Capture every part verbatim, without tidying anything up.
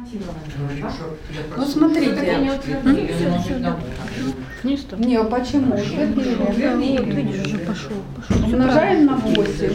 Ну смотрите. Не, почему? Вот видишь, уже пошел. пошел. Умножаем на восемь.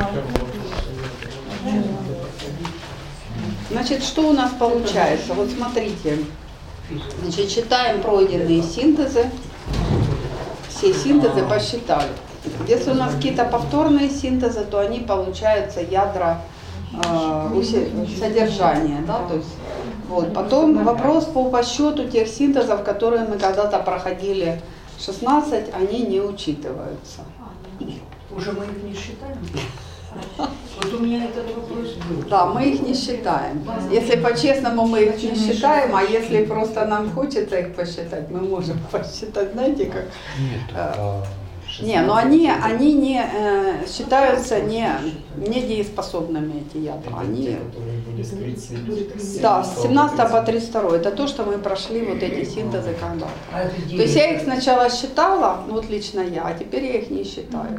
Значит, что у нас получается? Вот смотрите. Значит, считаем пройденные синтезы. Все синтезы посчитали. Если у нас какие-то повторные синтезы, то они получаются ядра э, содержания. Да? То есть, вот. Потом вопрос по подсчету тех синтезов, которые мы когда-то проходили шестнадцать, они не учитываются. Уже мы их не считаем? Вот у меня этот вопрос был. Да, мы их не считаем. Если по-честному, мы их не считаем, а если просто нам хочется их посчитать, мы можем посчитать, знаете, как... Не, но они, они не э, считаются не, не дееспособными, эти ядра. Они, да, с семнадцатого по тридцать второй. Это то, что мы прошли вот эти синтезы когда-то. То есть я их сначала считала, ну вот лично я, а теперь я их не считаю.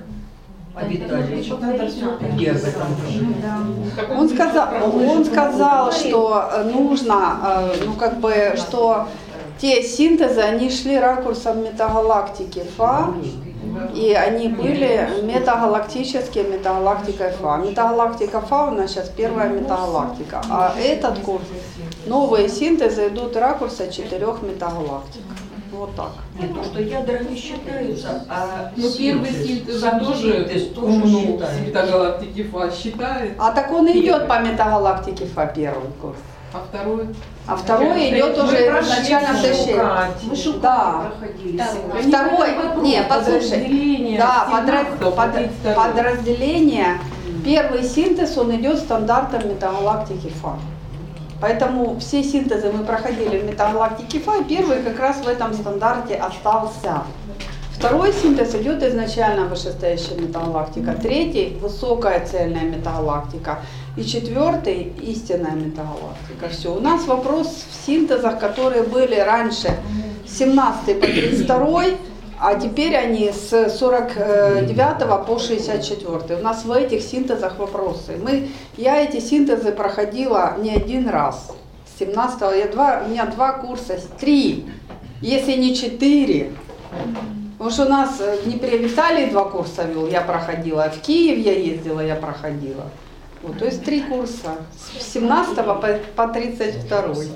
Он сказал, он сказал, что нужно, ну как бы, что те синтезы, они шли ракурсом метагалактики Фа, и они были метагалактические, метагалактикой Фа. Метагалактика Фа у нас сейчас первая метагалактика, а этот курс, новые синтезы идут ракурса четырех метагалактик. Вот так. Нет, ну что ядра не считаются, а ну, первый синтез тоже метагалактики Фа считает. А так он идет по метагалактике Фа, первый курс. А второй? А второй идет уже изначально в тысяче. Да. Второй, не, послушай, да, подраз, под, подразделение, первый синтез, он идет стандартом метагалактики Фа. Поэтому все синтезы мы проходили в метагалактике Фа, и первый как раз в этом стандарте остался. Второй синтез идет изначально вышестоящая метагалактика, третий высокая цельная метагалактика и четвертый истинная метагалактика. Все. У нас вопрос в синтезах, которые были раньше с семнадцатого по тридцать второй, а теперь они с сорок девятого по шестьдесят четвёртый. У нас в этих синтезах вопросы. Мы, я эти синтезы проходила не один раз. С семнадцатого я два, у меня два курса, три, если не четыре. Потому что у нас в Днепре Виталий два курса вел, я проходила, в Киев я ездила, я проходила. Вот, то есть три курса, с семнадцатого по, по тридцать второй.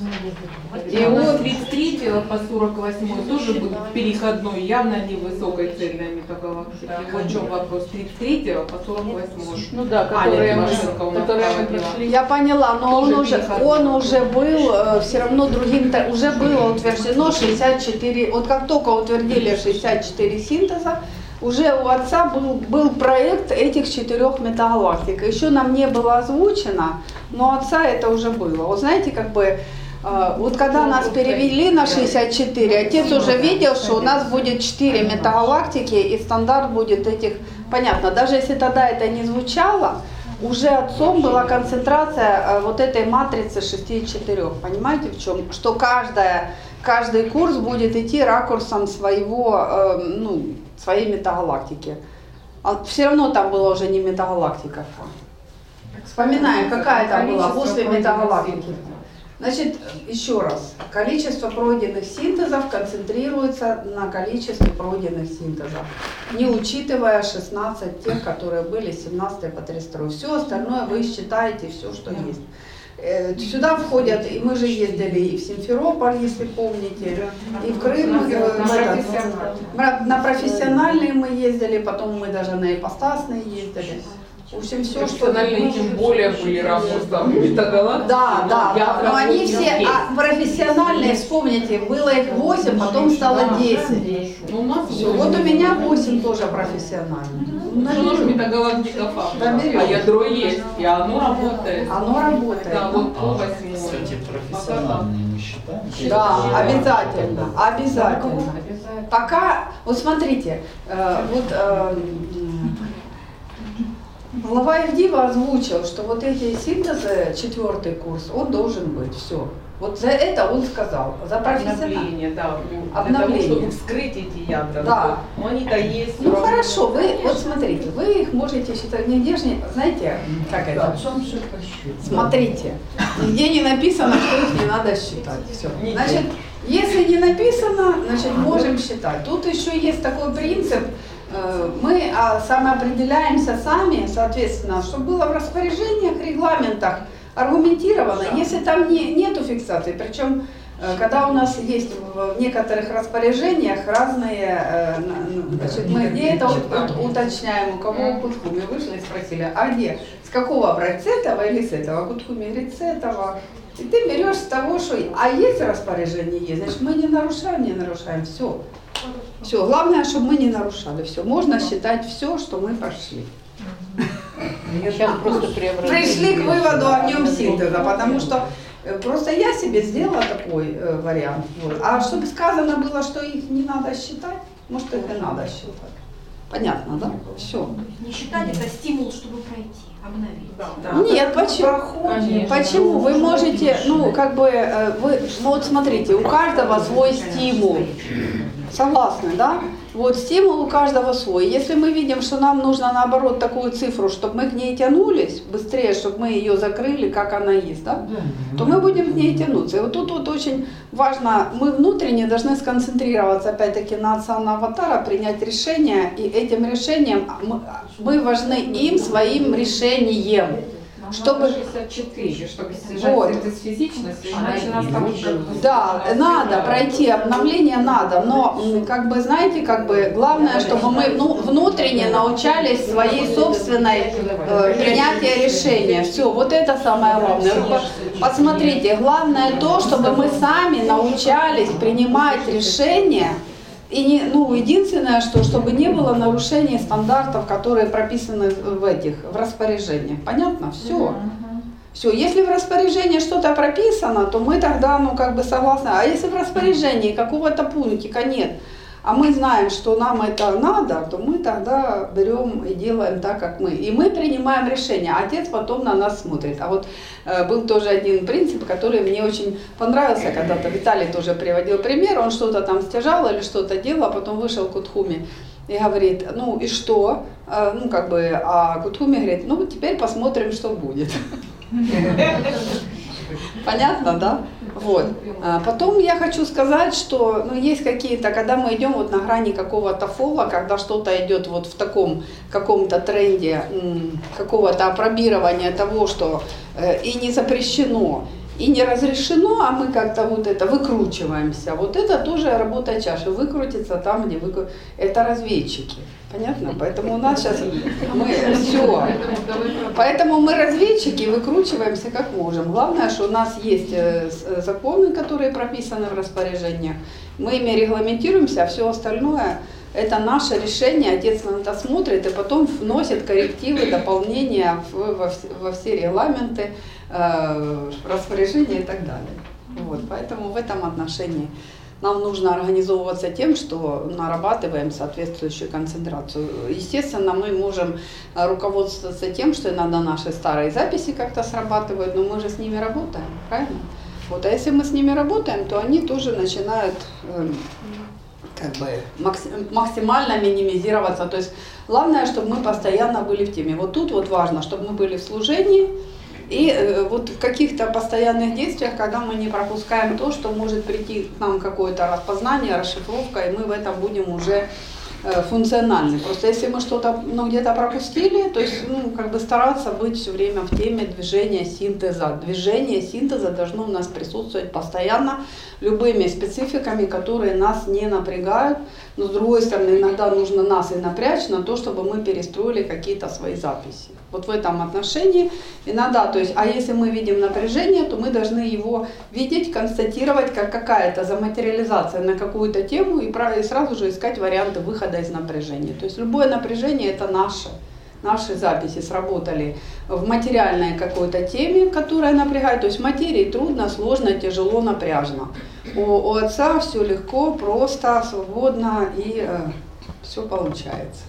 И вот тридцать третьего по сорок восьмой тоже был переходной, явно не высокой цельной метагалактики. Вот в чем вопрос, тридцать третьего по сорок восьмой. Ну да, которые мы прошли. Я поняла, но он уже, он уже был, э, все равно другим, уже было утверждено шестьдесят четыре, вот как только утвердили шестьдесят четыре синтеза, уже у отца был, был проект этих четырех метагалактик. Еще нам не было озвучено, но у отца это уже было. Вот знаете, как бы, э, вот когда нас перевели на шестьдесят четыре, отец уже видел, что у нас будет четыре метагалактики, и стандарт будет этих, понятно, даже если тогда это не звучало, уже отцом была концентрация э, вот этой матрицы шести четырех. Понимаете в чем? Что каждая, каждый курс будет идти ракурсом своего, э, ну, своей метагалактики. А все равно там была уже не метагалактика. Вспоминаем, какая там была после метагалактики. Значит, еще раз, количество пройденных синтезов концентрируется на количестве пройденных синтезов, не учитывая шестнадцать тех, которые были с семнадцатого по тридцать второй. Все остальное вы считаете, все, что есть. Сюда входят, и мы же ездили и в Симферополь, если помните, и в Крым, и в, на профессиональные мы ездили, потом мы даже на ипостасные ездили. В общем, все, что... Тем более были ракурсом метагалактики. Да, да, да, но они все, а профессиональные, вспомните, было их восемь, потом стало десять. Ну, у нас все. Вот у меня восемь тоже профессиональных. Ну, что же метагалактика Фа? А ядро есть, и оно работает. Оно работает. Да, вот по восьмой. Кстати, профессиональные не считаем? Да, обязательно, обязательно. Пока, вот смотрите, э, вот... Э, глава Евдива озвучил, что вот эти синтезы, четвертый курс, он должен быть, все. Вот за это он сказал, за профессиональное. Обновление, да. Обновление. Для того, чтобы вскрыть эти ядра. Да. Но они-то есть. Ну хорошо, вы, вот смотрите, вы их можете считать, нигде же, не- знаете, как это? Отцом все посчитано. Смотрите, нигде не написано, что их не надо считать. Все. Значит, если не написано, значит, можем считать. Тут еще есть такой принцип, э, мы а, самоопределяемся сами, соответственно, чтобы было в распоряжениях, регламентах аргументировано. Если там не, нету фиксации, причем э, когда у нас есть в некоторых распоряжениях разные, э, на- значит, мы где это вот, вот уточняем, у кого Кутхуми вышли и спросили, а где, с какого брать, с этого или с этого? Кутхуми говорит, с этого. И ты берешь с того, что... А есть распоряжение, есть, значит, мы не нарушаем, не нарушаем, все. Все, главное, чтобы мы не нарушали, все. Можно считать все, что мы пошли. Сейчас просто преобразуем. Пришли к выводу о нем синтеза, потому что э, просто я себе сделала такой э, вариант. Вот. А чтобы сказано было, что их не надо считать, может, их и надо считать. Понятно, да? Все. Не считать это стимул, чтобы пройти, обновить. Да. Нет, почему? Конечно. Почему? Вы можете, ну, как бы, э, вы, ну, вот смотрите, у каждого свой стимул. Согласны, да? Вот стимул у каждого свой. Если мы видим, что нам нужно наоборот такую цифру, чтобы мы к ней тянулись быстрее, чтобы мы ее закрыли, как она есть, да? То мы будем к ней тянуться. И вот тут вот очень важно, мы внутренне должны сконцентрироваться опять-таки на отца аватара, принять решение, и этим решением мы, мы важны им своим решением. Чтобы... шестьдесят четыре, чтобы снижать Вот. физичность, иначе нас там уже... Да, надо пройти обновление, надо, но м, как бы знаете, как бы главное, чтобы мы ну, внутренне научались своей собственной э, принятия решения. Все, вот это самое главное. По- Посмотрите, главное то, чтобы мы сами научались принимать решения. И не, ну, единственное, что чтобы не было нарушений стандартов, которые прописаны в этих, в распоряжениях. Понятно? Все. Все. Если в распоряжении что-то прописано, то мы тогда, ну, как бы согласны. А если в распоряжении какого-то пунктика нет, а мы знаем, что нам это надо, то мы тогда берем и делаем так, как мы. И мы принимаем решение, а отец потом на нас смотрит. А вот э, был тоже один принцип, который мне очень понравился когда-то. Виталий тоже приводил пример, он что-то там стяжал или что-то делал, а потом вышел Кутхуми и говорит, ну и что? Э, ну как бы, а Кутхуми говорит, ну вот теперь посмотрим, что будет. Понятно, да? Вот. А потом я хочу сказать, что ну, есть какие-то, когда мы идем вот на грани какого-то фола, когда что-то идет вот в таком каком-то тренде м, какого-то опробирования того, что э, и не запрещено, и не разрешено, а мы как-то вот это выкручиваемся. Вот это тоже работа чаши. Выкрутиться там, где выкрутиться. Это разведчики. Понятно? Поэтому у нас сейчас мы все. Поэтому мы разведчики, выкручиваемся как можем. Главное, что у нас есть законы, которые прописаны в распоряжениях. Мы ими регламентируемся, а все остальное это наше решение. Отец на это смотрит и потом вносит коррективы, дополнения во все, во все регламенты, э, распоряжения и так далее. Вот, поэтому в этом отношении нам нужно организовываться тем, что нарабатываем соответствующую концентрацию. Естественно, мы можем руководствоваться тем, что иногда наши старые записи как-то срабатывают, но мы же с ними работаем, правильно? Вот, а если мы с ними работаем, то они тоже начинают э, как бы максимально минимизироваться. То есть главное, чтобы мы постоянно были в теме. Вот тут вот важно, чтобы мы были в служении и э, вот в каких-то постоянных действиях, когда мы не пропускаем то, что может прийти к нам какое-то распознание, расшифровка, и мы в этом будем уже э, функциональны. Просто если мы что-то ну, где-то пропустили, то есть ну, как бы стараться быть все время в теме движения синтеза. Движение синтеза должно у нас присутствовать постоянно, любыми спецификами, которые нас не напрягают, но с другой стороны иногда нужно нас и напрячь на то, чтобы мы перестроили какие-то свои записи. Вот в этом отношении иногда, то есть, а если мы видим напряжение, то мы должны его видеть, констатировать как какая-то заматериализация на какую-то тему и, и сразу же искать варианты выхода из напряжения. То есть любое напряжение это наше. Наши записи сработали в материальной какой-то теме, которая напрягает. То есть в материи трудно, сложно, тяжело, напряжно. У, у отца все легко, просто, свободно и э, все получается.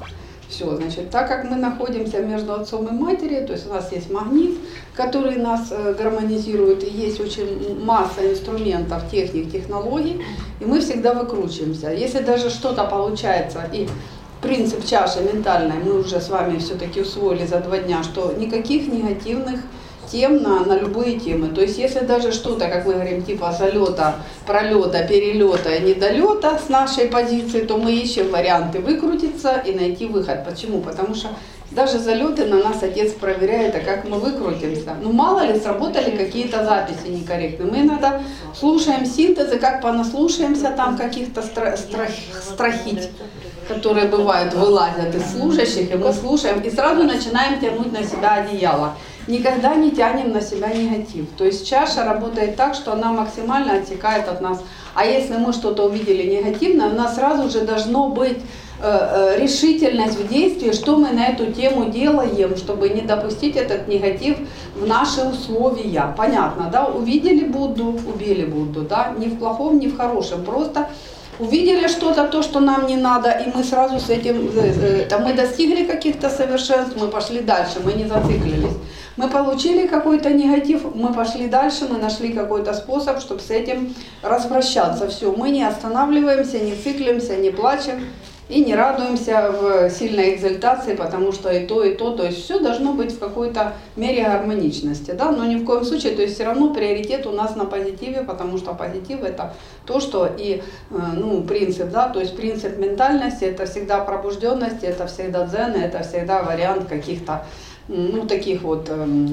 Все, значит, так как мы находимся между отцом и матерью, то есть у нас есть магнит, который нас э, гармонизирует, и есть очень масса инструментов, техник, технологий, и мы всегда выкручиваемся. Если даже что-то получается, и принцип чаши ментальной мы уже с вами все-таки усвоили за два дня, что никаких негативных тем на, на любые темы. То есть если даже что-то, как мы говорим, типа залета, пролета, перелета, недолета с нашей позиции, то мы ищем варианты выкрутиться и найти выход. Почему? Потому что даже залеты на нас отец проверяет, а как мы выкрутимся. Ну мало ли, сработали какие-то записи некорректные. Мы иногда слушаем синтезы, как понаслушаемся там каких-то стра- страх, страхить, которые бывают, вылазят из служащих, и мы слушаем, и сразу начинаем тянуть на себя одеяло. Никогда не тянем на себя негатив. То есть чаша работает так, что она максимально отсекает от нас. А если мы что-то увидели негативное, у нас сразу же должно быть э, э, решительность в действии, что мы на эту тему делаем, чтобы не допустить этот негатив в наши условия. Понятно, да? Увидели Будду, убили Будду, да? Ни в плохом, ни в хорошем. Просто увидели что-то, то, что нам не надо, и мы сразу с этим, там, мы достигли каких-то совершенств, мы пошли дальше, мы не зациклились. Мы получили какой-то негатив, мы пошли дальше, мы нашли какой-то способ, чтобы с этим распрощаться. Все, мы не останавливаемся, не циклимся, не плачем и не радуемся в сильной экзальтации, потому что и то, и то, то есть все должно быть в какой-то мере гармоничности, да, но ни в коем случае, то есть все равно приоритет у нас на позитиве, потому что позитив это то, что и, ну, принцип, да, то есть принцип ментальности, это всегда пробужденность, это всегда дзен, это всегда вариант каких-то, ну, таких вот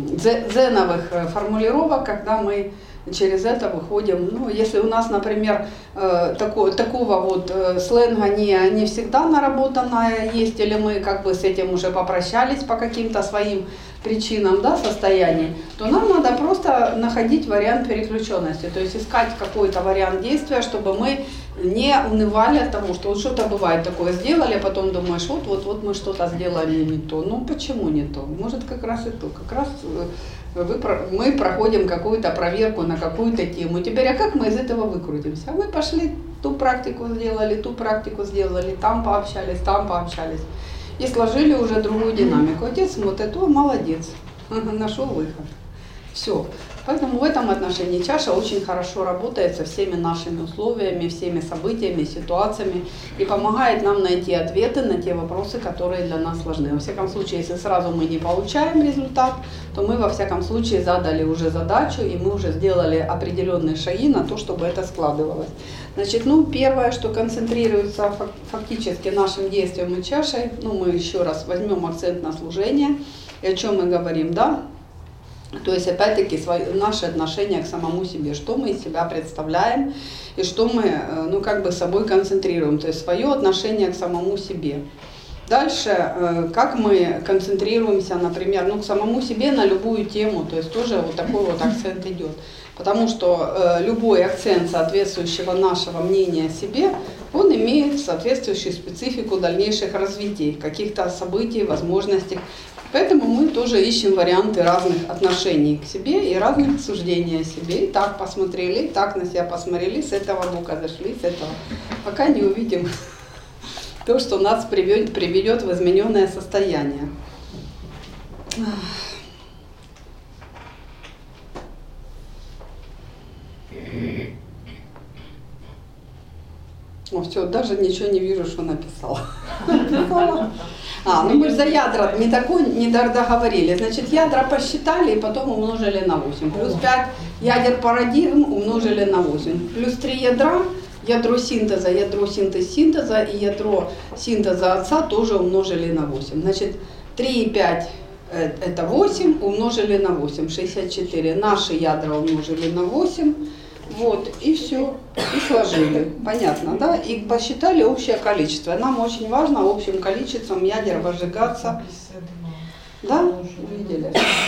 дзеновых формулировок, когда мы через это выходим. Ну, если у нас, например, э, такого, такого вот э, сленга не, не всегда наработанное есть, или мы как бы с этим уже попрощались по каким-то своим причинам, да, состояний, то нам надо просто находить вариант переключенности, то есть искать какой-то вариант действия, чтобы мы не унывали от того, что вот что-то бывает такое сделали, а потом думаешь, вот, вот, вот мы что-то сделали не то. Ну почему не то? Может как раз и то. Как раз вы, мы проходим какую-то проверку на какую-то тему. Теперь, а как мы из этого выкрутимся? Мы пошли, ту практику сделали, ту практику сделали, там пообщались, там пообщались. И сложили уже другую динамику. Отец смотрит, о, молодец, нашел выход. Все. Поэтому в этом отношении чаша очень хорошо работает со всеми нашими условиями, всеми событиями, ситуациями и помогает нам найти ответы на те вопросы, которые для нас сложны. Во всяком случае, если сразу мы не получаем результат, то мы во всяком случае задали уже задачу и мы уже сделали определенные шаги на то, чтобы это складывалось. Значит, ну, первое, что концентрируется фактически нашим действием и чашей, ну, мы еще раз возьмем акцент на служение, и о чем мы говорим, да? То есть, опять-таки, свои, наши отношения к самому себе, что мы из себя представляем и что мы, ну, как бы собой концентрируем, то есть свое отношение к самому себе. Дальше, как мы концентрируемся, например, ну, к самому себе на любую тему, то есть тоже вот такой вот акцент идет. Потому что э, любой акцент соответствующего нашего мнения о себе, он имеет соответствующую специфику дальнейших развитий, каких-то событий, возможностей. Поэтому мы тоже ищем варианты разных отношений к себе и разных суждений о себе. И так посмотрели, и так на себя посмотрели, с этого бока зашли, с этого. Пока не увидим то, что нас приведет, приведет в измененное состояние. О, все, даже ничего не вижу, что написала. А, ну мы же за ядра не, такой, не договорили. Значит, ядра посчитали и потом умножили на восемь. Плюс пять ядер парадигм умножили на восемь. Плюс три ядра, ядро синтеза, ядро синтез синтеза и ядро синтеза отца тоже умножили на восемь. Значит, три и пять это восемь, умножили на восемь, шестьдесят четыре. Наши ядра умножили на восемь. Вот, и все, и сложили. Понятно, да? И посчитали общее количество. Нам очень важно общим количеством ядер возжигаться. Да? Увидели?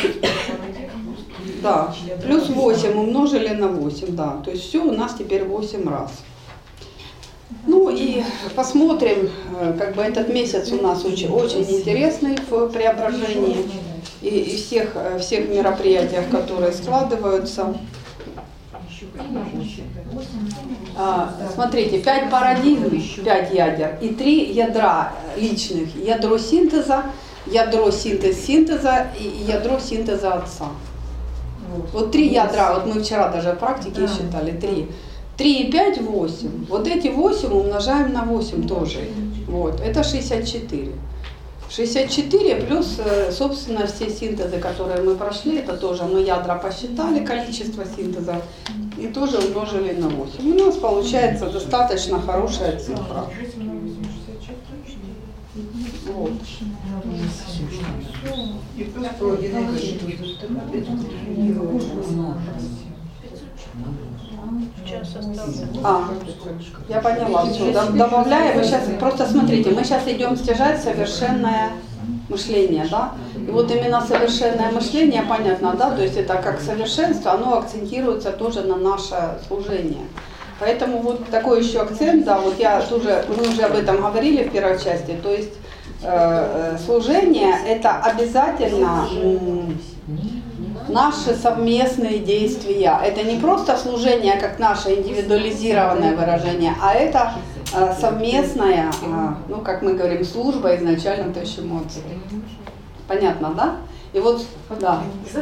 Да. Плюс восемь умножили на восемь, да. То есть все у нас теперь восемь раз. Ну и посмотрим, как бы этот месяц у нас очень, очень интересный в преображении и, и всех, всех мероприятиях, которые складываются. А, смотрите, пять парадигм, пять ядер и три ядра личных. Ядро синтеза, ядро синтез синтеза и ядро синтеза отца. Вот три ядра, вот мы вчера даже в практике да. считали, три. три и пять, восемь. Вот эти восемь умножаем на восемь тоже. Вот, это шестьдесят четыре. шестьдесят четыре плюс, собственно, все синтезы, которые мы прошли, это тоже мы ядра посчитали, количество синтезов, и тоже умножили на восемь. У нас получается достаточно хорошая цифра. Вот. А, я поняла, все, добавляем, мы сейчас, просто смотрите, мы сейчас идем стяжать совершенное мышление, да, и вот именно совершенное мышление, понятно, да, то есть это как совершенство, оно акцентируется тоже на наше служение. Поэтому вот такой еще акцент, да, вот я тоже, мы уже об этом говорили в первой части, то есть э, служение это обязательно м, наши совместные действия. Это не просто служение, как наше индивидуализированное выражение, а это э, совместная, э, ну как мы говорим, служба изначально, то есть эмоции. Понятно, да? И вот, да.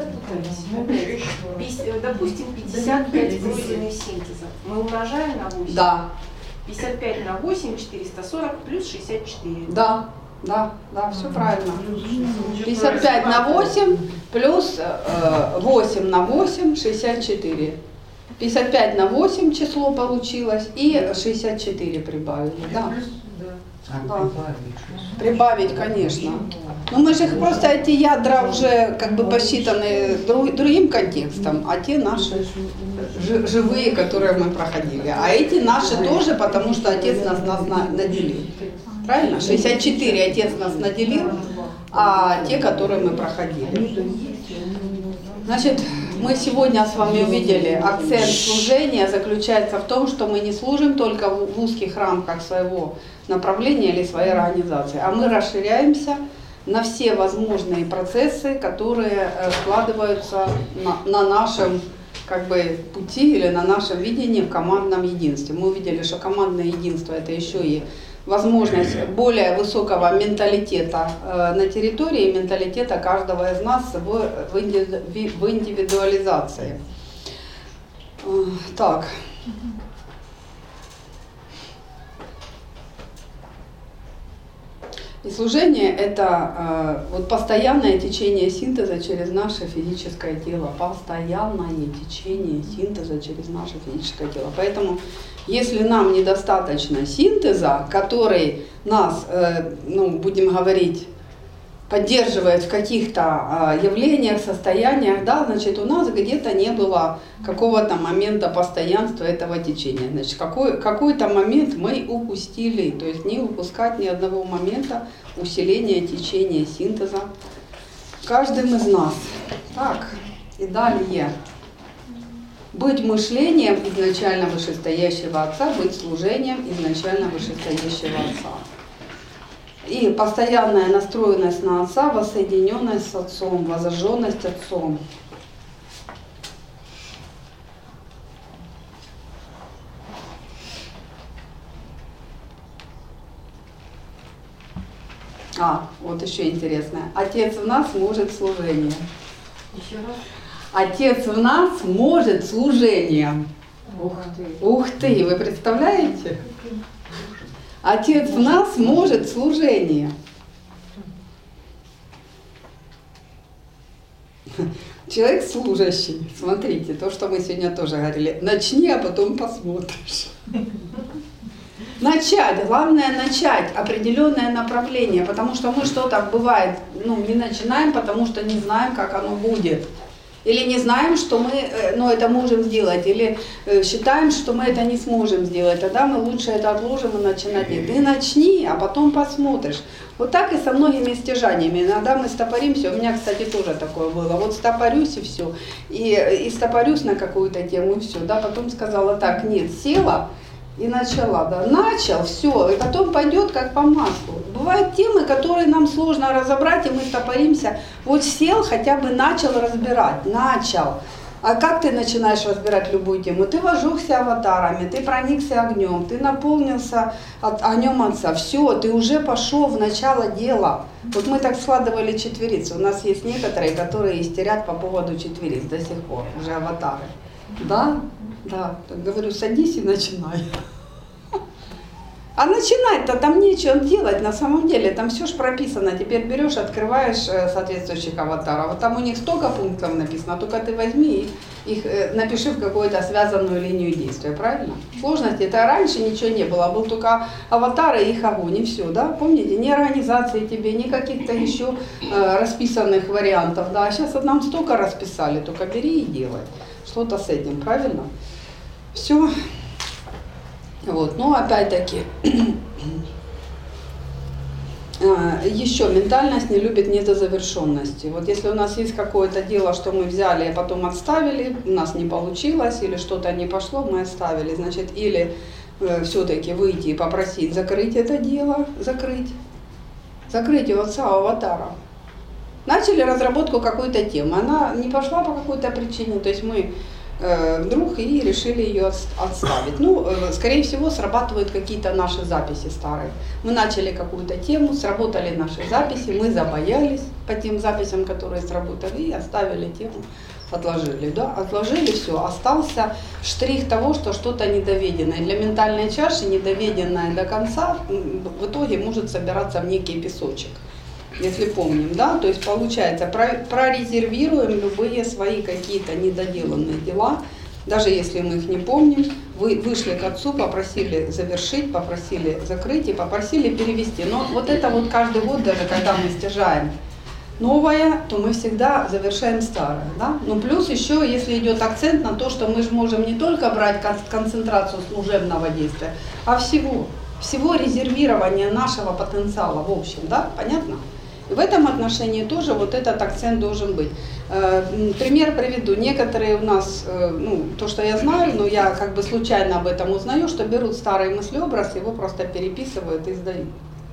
Допустим, пятьдесят пять пройденных синтезов. Мы умножаем на восемь. Да. пятьдесят пять на восемь, четыреста сорок плюс шестьдесят четыре. Да, да, да, все правильно. пятьдесят пять на восемь плюс э, восемь на восемь, шестьдесят четыре. пятьдесят пять на восемь число получилось и шестьдесят четыре прибавили, да. Да. Прибавить, конечно. Но мы же их просто, эти ядра уже как бы посчитаны друг, другим контекстом, а те наши живые, которые мы проходили. А эти наши тоже, потому что Отец нас, нас наделил. Правильно? шестьдесят четыре Отец нас наделил, а те, которые мы проходили. Значит, мы сегодня с вами увидели, акцент служения заключается в том, что мы не служим только в узких рамках своего направления или своей организации, а мы расширяемся на все возможные процессы, которые складываются на, на нашем как бы, пути или на нашем видении в командном единстве. Мы увидели, что командное единство – это еще и возможность более высокого менталитета э, на территории, менталитета каждого из нас в, в, инди, в индивидуализации. Э, так. И служение – это э, вот постоянное течение синтеза через наше физическое тело. Постоянное течение синтеза через наше физическое тело. Поэтому, если нам недостаточно синтеза, который нас, э, ну, будем говорить, поддерживает в каких-то э, явлениях, состояниях, да, значит, у нас где-то не было какого-то момента постоянства этого течения. Значит, какой, какой-то момент мы упустили, то есть не упускать ни одного момента усиления течения синтеза каждым из нас. Так, и далее. Быть мышлением изначально вышестоящего Отца, быть служением изначально вышестоящего Отца. И постоянная настроенность на Отца, воссоединенность с Отцом, воззажженность Отцом. А, вот еще интересное. Отец в нас может служение. Еще раз. Отец в нас может служение. Ух ты. Ух ты, вы представляете? Отец в нас может служение. Человек служащий. Смотрите, то, что мы сегодня тоже говорили. Начни, а потом посмотришь. Начать, главное начать определенное направление, потому что мы что-то бывает, ну, не начинаем, потому что не знаем, как оно будет. Или не знаем, что мы, ну, это можем сделать, или считаем, что мы это не сможем сделать, тогда мы лучше это отложим и начинать. Ты начни, а потом посмотришь. Вот так и со многими стяжаниями. Иногда мы стопоримся, у меня, кстати, тоже такое было. Вот стопорюсь и все, и, и стопорюсь на какую-то тему и все, да, потом сказала так, нет, села и начала, да, начал, все, и потом пойдет как по маслу. Бывают темы, которые нам сложно разобрать, и мы стопоримся. Вот сел, хотя бы начал разбирать, начал. А как ты начинаешь разбирать любую тему? Ты вожухся аватарами, ты проникся огнем, ты наполнился от, огнем Отца. Все, ты уже пошел в начало дела. Вот мы так складывали четверицу. У нас есть некоторые, которые истерят по поводу четвериц до сих пор, уже аватары. Да? Да. Так говорю, садись и начинай. А начинать-то там нечего делать на самом деле, там все же прописано. Теперь берешь, открываешь соответствующих аватаров. Вот там у них столько пунктов написано, только ты возьми и их напиши в какую-то связанную линию действия, правильно? Сложности это раньше ничего не было, был только аватары и их огонь, и все, да? Помните, ни организации тебе, ни каких-то еще э, расписанных вариантов, да? А сейчас вот нам столько расписали, только бери и делай что-то с этим, правильно? Все. Вот, но опять-таки, еще ментальность не любит недозавершенности. Вот если у нас есть какое-то дело, что мы взяли и потом отставили, у нас не получилось, или что-то не пошло, мы оставили, значит, или э, все-таки выйти и попросить закрыть это дело, закрыть, закрыть у отца, у аватара. Начали разработку какой-то темы, она не пошла по какой-то причине, то есть мы вдруг и решили ее отставить. Ну, скорее всего, срабатывают какие-то наши записи старые. Мы начали какую-то тему, сработали наши записи, мы забоялись по тем записям, которые сработали, и оставили тему, отложили. Да? Отложили, все, остался штрих того, что что-то недоведенное. Для ментальной чаши недоведенное до конца в итоге может собираться в некий песочек. Если помним, да, то есть получается, прорезервируем любые свои какие-то недоделанные дела, даже если мы их не помним, вы вышли к отцу, попросили завершить, попросили закрыть и попросили перевести. Но вот это вот каждый год, даже когда мы стяжаем новое, то мы всегда завершаем старое, да. Ну плюс еще, если идет акцент на то, что мы же можем не только брать концентрацию служебного действия, а всего, всего резервирования нашего потенциала в общем, да, понятно? И в этом отношении тоже вот этот акцент должен быть. Пример приведу. Некоторые у нас, ну, то, что я знаю, но я как бы случайно об этом узнаю, что берут старый мыслеобраз, его просто переписывают и сдают.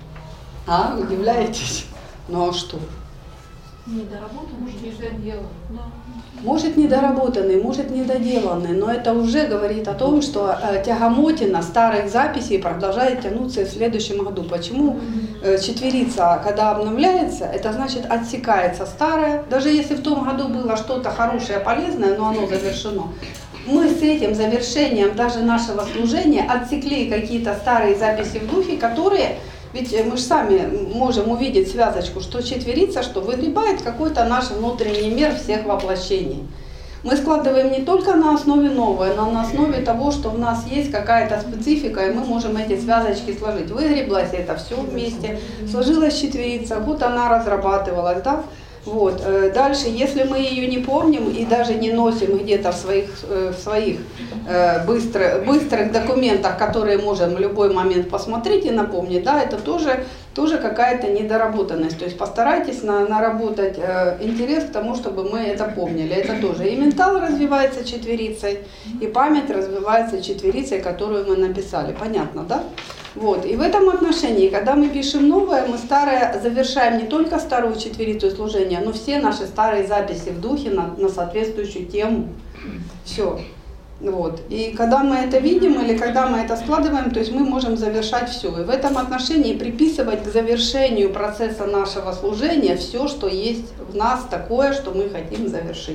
А, удивляетесь? Ну а что? Недоработанный, может, не доделанный. Может недоработанный, может недоделанный, но это уже говорит о том, что тягомотина старых записей продолжает тянуться и в следующем году. Почему четверица, когда обновляется, это значит отсекается старое, даже если в том году было что-то хорошее, полезное, но оно завершено. Мы с этим завершением даже нашего служения отсекли какие-то старые записи в духе, которые... Ведь мы же сами можем увидеть связочку, что четверица, что выгребает какой-то наш внутренний мир всех воплощений. Мы складываем не только на основе нового, но на основе того, что в нас есть какая-то специфика, и мы можем эти связочки сложить. Выгреблось это все вместе, сложилась четверица, вот она разрабатывалась, да? Вот. Дальше, если мы ее не помним и даже не носим где-то в своих, в своих быстрых, быстрых документах, которые можем в любой момент посмотреть и напомнить, да, это тоже, тоже какая-то недоработанность. То есть постарайтесь на, наработать интерес к тому, чтобы мы это помнили. Это тоже и ментал развивается четверицей, и память развивается четверицей, которую мы написали. Понятно, да? Вот. И в этом отношении, когда мы пишем новое, мы старое завершаем не только старую четверицу служения, но все наши старые записи в духе на, на соответствующую тему. Все. Вот. И когда мы это видим или когда мы это складываем, то есть мы можем завершать все. И в этом отношении приписывать к завершению процесса нашего служения все, что есть в нас такое, что мы хотим завершить.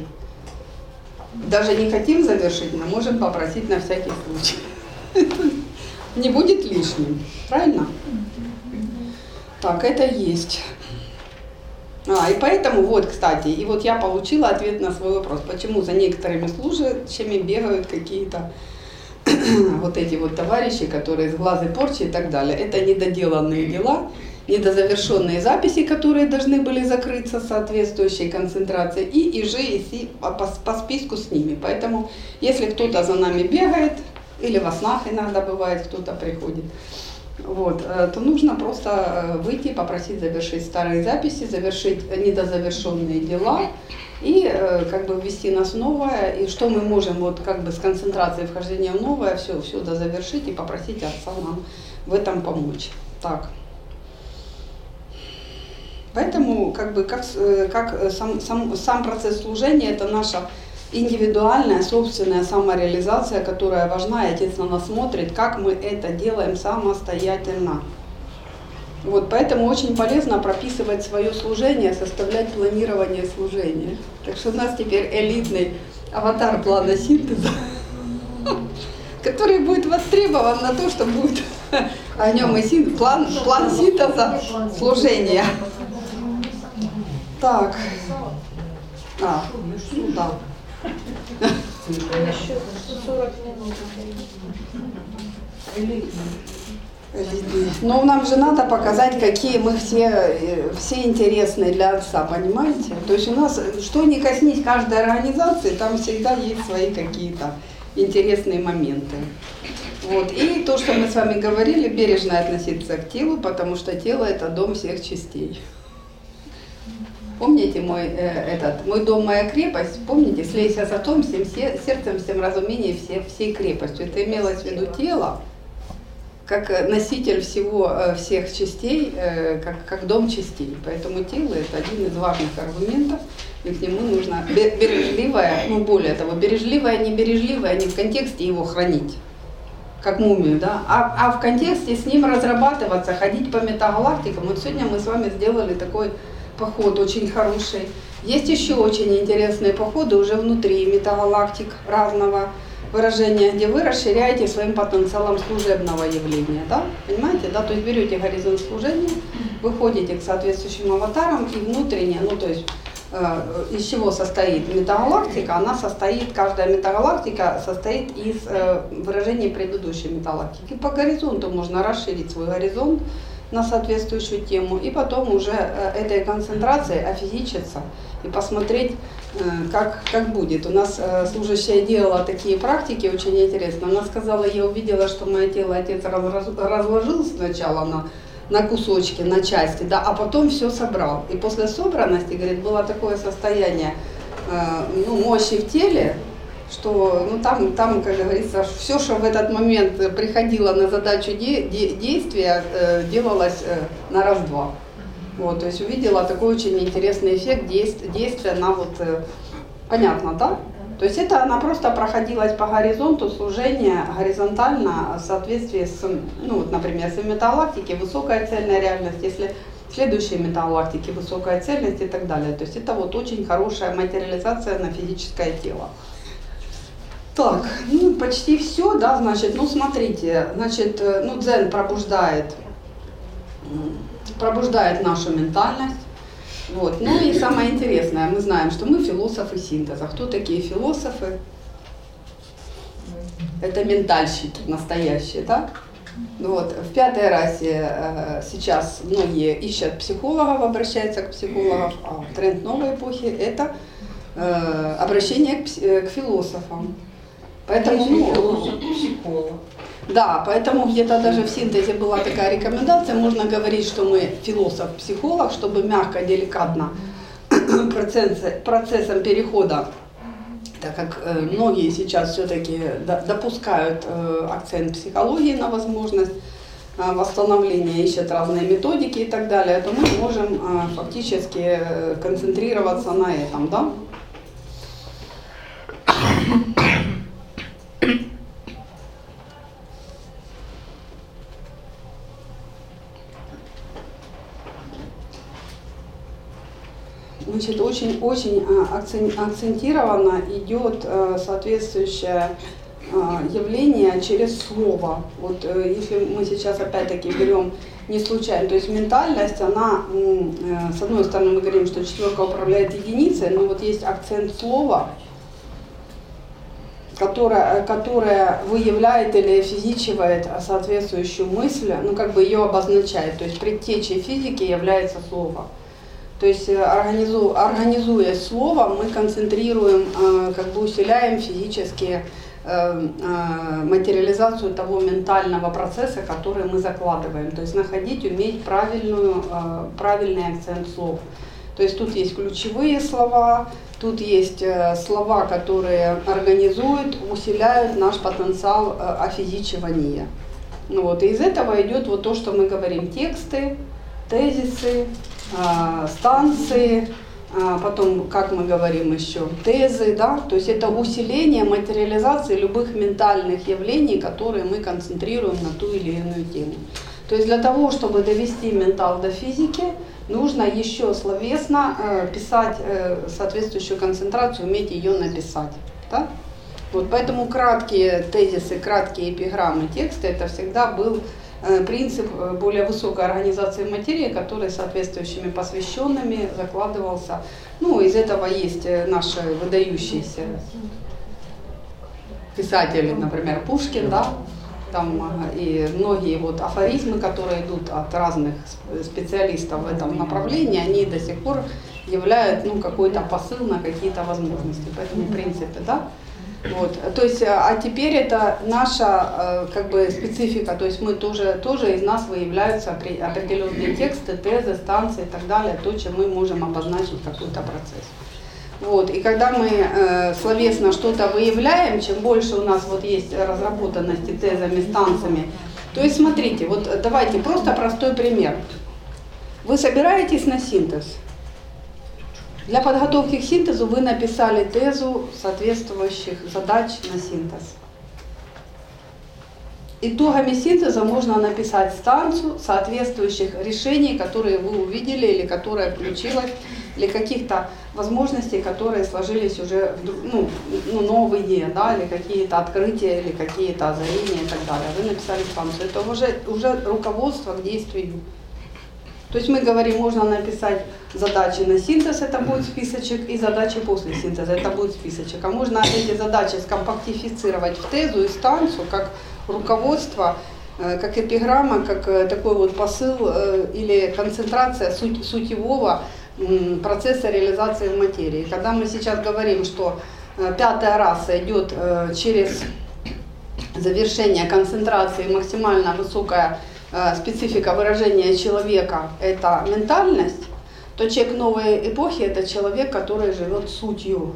Даже не хотим завершить, мы можем попросить на всякий случай. Не будет лишним, правильно? Так, это есть. А, и поэтому, вот, кстати, и вот я получила ответ на свой вопрос, почему за некоторыми служащими бегают какие-то вот эти вот товарищи, которые с глаза порчи и так далее. Это недоделанные дела, недозавершенные записи, которые должны были закрыться с соответствующей концентрацией, и ИЖ, и СИ по, по, по списку с ними. Поэтому, если кто-то за нами бегает, или во снах иногда бывает, кто-то приходит, вот, то нужно просто выйти, попросить завершить старые записи, завершить недозавершенные дела и как бы ввести нас в новое. И что мы можем вот как бы с концентрацией вхождения в новое все, все дозавершить и попросить Отца нам в этом помочь. Так. Поэтому как бы как, как сам, сам, сам процесс служения — это наша индивидуальная собственная самореализация, которая важна, и отец на нас смотрит, как мы это делаем самостоятельно. Вот, поэтому очень полезно прописывать свое служение, составлять планирование служения. Так что у нас теперь элитный аватар плана синтеза, который будет востребован на то, что будет о нем и син, план, план синтеза служения. Так. А, ну да. Но нам же надо показать, какие мы все, все интересные для отца, понимаете? То есть у нас, что ни коснись каждой организации, там всегда есть свои какие-то интересные моменты. Вот. И то, что мы с вами говорили, бережно относиться к телу, потому что тело – это дом всех частей. Помните мой, э, этот, мой дом, моя крепость? Помните, слейся с отцом, всем сердцем, всем разумением, все, всей крепостью. Это имелось в виду тело, как носитель всего, всех частей, э, как, как дом частей. Поэтому тело – это один из важных аргументов, и к нему нужно бережливое, ну более того, бережливое, не бережливое, не в контексте его хранить, как мумию, да, а, а в контексте с ним разрабатываться, ходить по метагалактикам. Вот сегодня мы с вами сделали такой поход очень хороший. Есть еще очень интересные походы уже внутри метагалактик разного выражения, где вы расширяете своим потенциалом служебного явления, да, понимаете, да, то есть берете горизонт служения, выходите к соответствующим аватарам и внутренне, ну то есть э, из чего состоит метагалактика, она состоит, каждая метагалактика состоит из э, выражений предыдущей метагалактики. По горизонту можно расширить свой горизонт на соответствующую тему, и потом уже этой концентрацией офизичиться и посмотреть, как, как будет. У нас служащая делала такие практики очень интересно. Она сказала, я увидела, что мое тело отец разложил сначала на, на кусочки, на части, да, а потом все собрал. И после собранности, говорит, было такое состояние ну, мощи в теле, что ну, там, там, как говорится, все, что в этот момент приходило на задачу де, де, действия, э, делалось э, на раз-два. Вот, то есть увидела такой очень интересный эффект действия, действия на вот, э, понятно, да? То есть это она просто проходилась по горизонту служения горизонтально в соответствии с, ну вот, например, с метагалактикой, высокая цельная реальность, если следующие метагалактики, высокая цельность и так далее. То есть это вот очень хорошая материализация на физическое тело. Так, ну почти все, да, значит, ну смотрите, значит, ну дзен пробуждает, пробуждает нашу ментальность, вот, ну и самое интересное, мы знаем, что мы философы синтеза. Кто такие философы? Это ментальщики настоящие, да? Вот, в пятой расе э, сейчас многие ищут психологов, обращаются к психологам, а тренд новой эпохи – это э, обращение к, к философам. Поэтому, ну, психолог. да, поэтому где-то даже в синтезе была такая рекомендация, можно говорить, что мы философ-психолог, чтобы мягко, деликатно процесс, процессом перехода, так как э, многие сейчас все-таки допускают э, акцент психологии на возможность э, восстановления, ищут разные методики и так далее, то мы можем э, фактически э, концентрироваться на этом, да? Значит, очень-очень акцентированно идет соответствующее явление через слово. Вот если мы сейчас опять-таки берем не случайно, то есть ментальность, она, с одной стороны мы говорим, что четверка управляет единицей, но вот есть акцент слова, которая, которая выявляет или физичивает соответствующую мысль, ну как бы ее обозначает, то есть предтечей физики является слово. То есть организу, организуя слово, мы концентрируем, как бы усиляем физически материализацию того ментального процесса, который мы закладываем. То есть находить, уметь правильную, правильный акцент слов. То есть тут есть ключевые слова, тут есть слова, которые организуют, усиляют наш потенциал офизичивания. Ну вот, и из этого идет вот то, что мы говорим: тексты, тезисы, станции, формулировки, то есть а потом, как мы говорим еще, тезы, да, то есть это усиление материализации любых ментальных явлений, которые мы концентрируем на ту или иную тему. То есть для того, чтобы довести ментал до физики, нужно еще словесно э, писать э, соответствующую концентрацию, уметь ее написать. Да? Вот, поэтому краткие тезисы, краткие эпиграммы текста, это всегда был э, принцип более высокой организации материи, который соответствующими посвященными закладывался. Ну, из этого есть наши выдающиеся писатели, например, Пушкин, да? Там и многие вот афоризмы, которые идут от разных специалистов в этом направлении, они до сих пор являют ну, какой-то посыл на какие-то возможности. Поэтому в принципе, да. Вот. То есть, а теперь это наша как бы специфика, то есть мы тоже, тоже из нас выявляются определенные тексты, тезы, станции и так далее, то, чем мы можем обозначить какой-то процесс. Вот. И когда мы э, словесно что-то выявляем, чем больше у нас вот есть разработанности тезами, станциями, то есть смотрите, вот давайте просто простой пример. Вы собираетесь на синтез. Для подготовки к синтезу вы написали тезу соответствующих задач на синтез. Итогами синтеза можно написать станцию соответствующих решений, которые вы увидели или которая включилась, или каких-то возможностей, которые сложились уже в ну, ну, новые, да, или какие-то открытия, или какие-то озарения и так далее. Вы написали станцию. Это уже, уже руководство к действию. То есть мы говорим, можно написать задачи на синтез, это будет списочек, и задачи после синтеза, это будет списочек. А можно эти задачи скомпактифицировать в тезу и станцию, как руководство, как эпиграмма, как такой вот посыл или концентрация суть, сутевого процесса реализации в материи. Когда мы сейчас говорим, что пятая раса идет через завершение концентрации, максимально высокая специфика выражения человека – это ментальность, то человек новой эпохи – это человек, который живет сутью.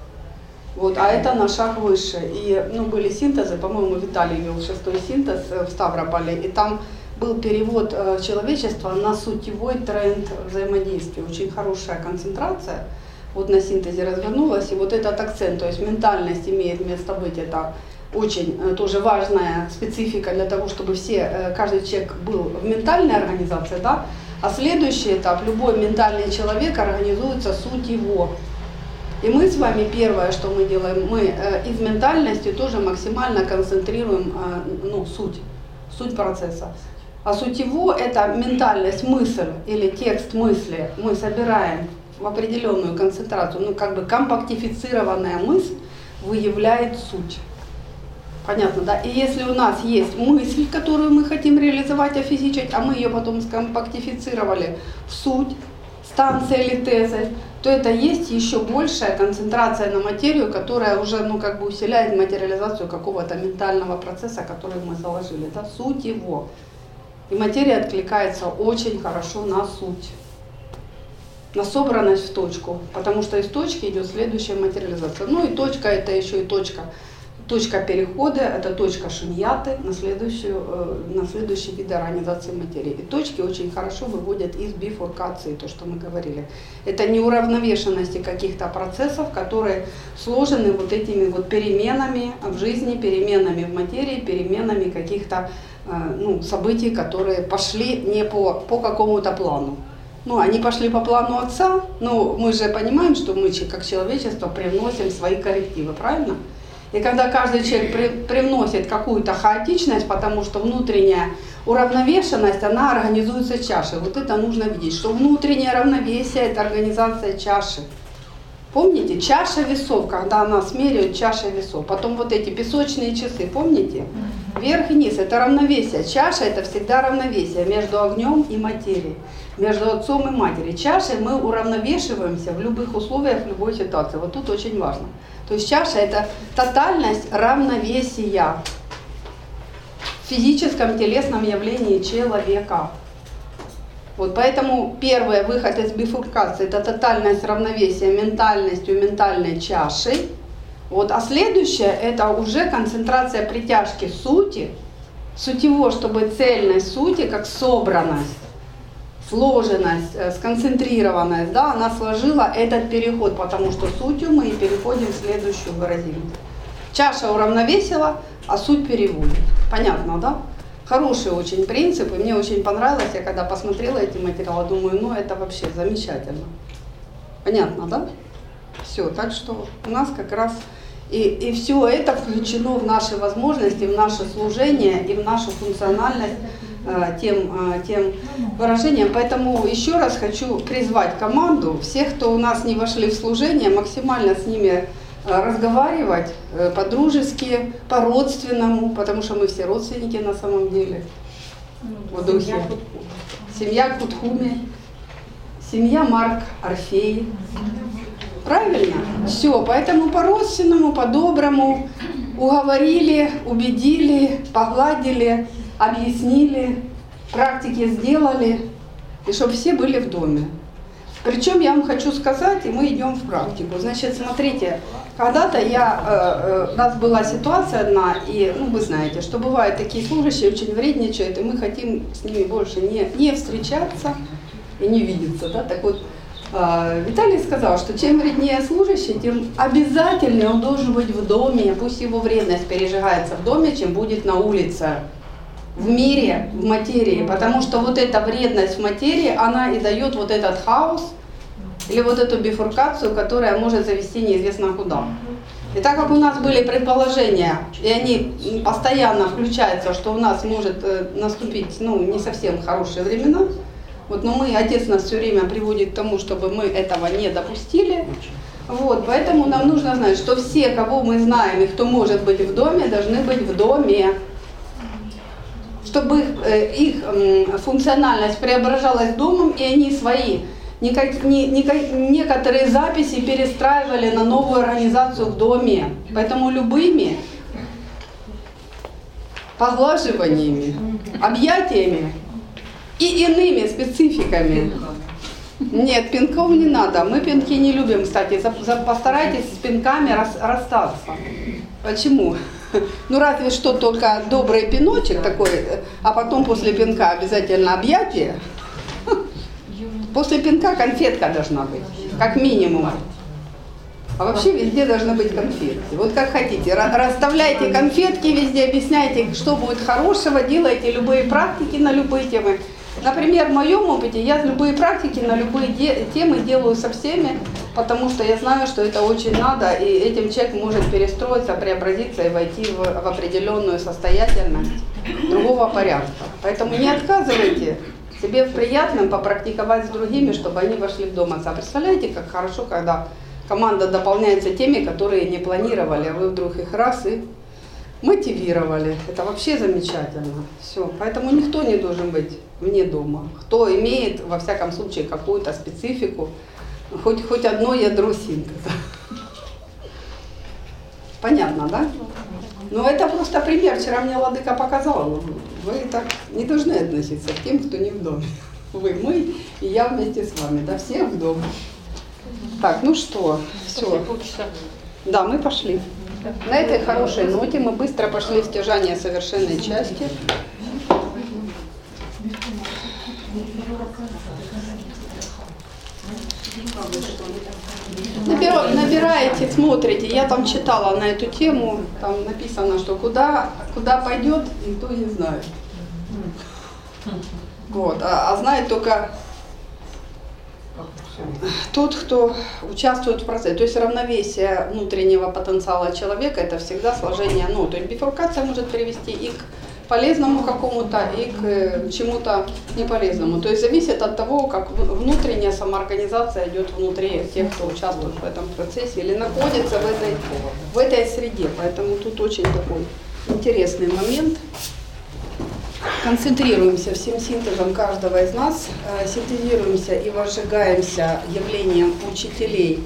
Вот, а это на шаг выше. И ну, были синтезы, по-моему, Виталий вел шестой синтез в Ставрополе, и там был перевод э, человечества на сутевой тренд взаимодействия. Очень хорошая концентрация вот на синтезе развернулась, и вот этот акцент, то есть ментальность имеет место быть, это очень э, тоже важная специфика для того, чтобы все, э, каждый человек был в ментальной организации, да, а следующий этап, любой ментальный человек организуется сутево. И мы с вами, первое, что мы делаем, мы э, из ментальности тоже максимально концентрируем э, ну, суть, суть процесса. А сутево – это ментальность, мысль или текст мысли. Мы собираем в определенную концентрацию, ну как бы компактифицированная мысль выявляет суть. Понятно, да? И если у нас есть мысль, которую мы хотим реализовать, офизичить, а мы ее потом скомпактифицировали в суть, станция или тезы, то это есть еще большая концентрация на материю, которая уже ну, как бы усиляет материализацию какого-то ментального процесса, который мы заложили. Это суть его. И материя откликается очень хорошо на суть, на собранность в точку, потому что из точки идет следующая материализация. Ну и точка это еще и точка. Точка перехода – это точка шиньяты на, следующую, на следующий вид организации материи. И точки очень хорошо выводят из бифуркации, то, что мы говорили. Это неуравновешенности каких-то процессов, которые сложены вот этими вот переменами в жизни, переменами в материи, переменами каких-то ну, событий, которые пошли не по, по какому-то плану. Ну, они пошли по плану Отца, но мы же понимаем, что мы как человечество привносим свои коррективы, правильно? И когда каждый человек при, привносит какую-то хаотичность, потому что внутренняя уравновешенность, она организуется чашей. Вот это нужно видеть, что внутреннее равновесие – это организация чаши. Помните, чаша весов, когда нас меряют чашей весов. Потом вот эти песочные часы, помните? Вверх и низ – это равновесие. Чаша – это всегда равновесие между огнем и материей, между отцом и матерью. Чашей мы уравновешиваемся в любых условиях, в любой ситуации. Вот тут очень важно. То есть чаша – это тотальность равновесия в физическом телесном явлении человека. Вот поэтому первый выход из бифуркации – это тотальность равновесия ментальностью, ментальной чашей. Вот, а следующее – это уже концентрация притяжки сути, сутево, чтобы цельность сути, как собранность, сложенность, сконцентрированность, да, она сложила этот переход, потому что сутью мы и переходим в следующую выразимость. Чаша уравновесила, а суть переводит. Понятно, да? Хороший очень принцип, и мне очень понравилось, я когда посмотрела эти материалы, думаю, ну это вообще замечательно. Понятно, да? Все, так что у нас как раз и, и все это включено в наши возможности, в наше служение и в нашу функциональность э, тем, э, тем выражением. Поэтому еще раз хочу призвать команду, всех, кто у нас не вошли в служение, максимально с ними разговаривать по-дружески, по-родственному, потому что мы все родственники на самом деле. В духе. Семья Кутхуми, семья Марк Орфей. Правильно? Все, поэтому по-родственному, по-доброму уговорили, убедили, погладили, объяснили, практики сделали, и чтобы все были в доме. Причем я вам хочу сказать, и мы идем в практику. Значит, смотрите, когда-то я, э, э, у нас была ситуация одна, и ну, вы знаете, что бывают такие служащие, очень вредничают, и мы хотим с ними больше не, не встречаться и не видеться. Да? Так вот, э, Виталий сказал, что чем вреднее служащий, тем обязательно он должен быть в доме, пусть его вредность пережигается в доме, чем будет на улице. В мире, в материи, потому что вот эта вредность в материи, она и дает вот этот хаос или вот эту бифуркацию, которая может завести неизвестно куда. И так как у нас были предположения, и они постоянно включаются, что у нас может наступить ну, не совсем хорошие времена, вот, но мы, Отец нас все время приводит к тому, чтобы мы этого не допустили. Вот, поэтому нам нужно знать, что все, кого мы знаем и кто может быть в доме, должны быть в доме. Чтобы их, их функциональность преображалась домом, и они свои никак, не, никак, некоторые записи перестраивали на новую организацию в доме. Поэтому любыми поглаживаниями, объятиями и иными спецификами. Нет, пинков не надо. Мы пинки не любим, кстати. За, за, постарайтесь с пинками рас, расстаться. Почему? Ну разве что только добрый пиночек такой, а потом после пинка обязательно объятие. После пинка конфетка должна быть, как минимум. А вообще везде должны быть конфетки. Вот как хотите, расставляйте конфетки везде, объясняйте, что будет хорошего, делайте любые практики на любые темы. Например, в моем опыте я любые практики на любые де- темы делаю со всеми, потому что я знаю, что это очень надо, и этим человек может перестроиться, преобразиться и войти в, в определенную состоятельность другого порядка. Поэтому не отказывайте себе в приятном попрактиковать с другими, чтобы они вошли в дом Отца. Представляете, как хорошо, когда команда дополняется теми, которые не планировали, а вы вдруг их раз и мотивировали. Это вообще замечательно. Все. Поэтому никто не должен быть вне дома. Кто имеет, во всяком случае, какую-то специфику, хоть, хоть одно ядро синтеза. Понятно, да? Но это просто пример. Вчера мне Владыка показал. Вы так не должны относиться к тем, кто не в доме. Вы, мы и я вместе с вами. Да, все в доме. Так, ну что, все. Да, мы пошли. На этой хорошей ноте мы быстро пошли в стяжание совершенной части. Набира, набираете, смотрите. Я там читала на эту тему, там написано, что куда, куда пойдет, никто не знает. Вот, а, а знает только тот, кто участвует в процессе. То есть равновесие внутреннего потенциала человека — это всегда сложение, ну, то есть бифуркация может привести и к полезному какому-то, и к чему-то неполезному. То есть зависит от того, как внутренняя самоорганизация идет внутри тех, кто участвует в этом процессе или находится в этой, в этой среде. Поэтому тут очень такой интересный момент. Концентрируемся всем синтезом каждого из нас, э, синтезируемся и возжигаемся явлением учителей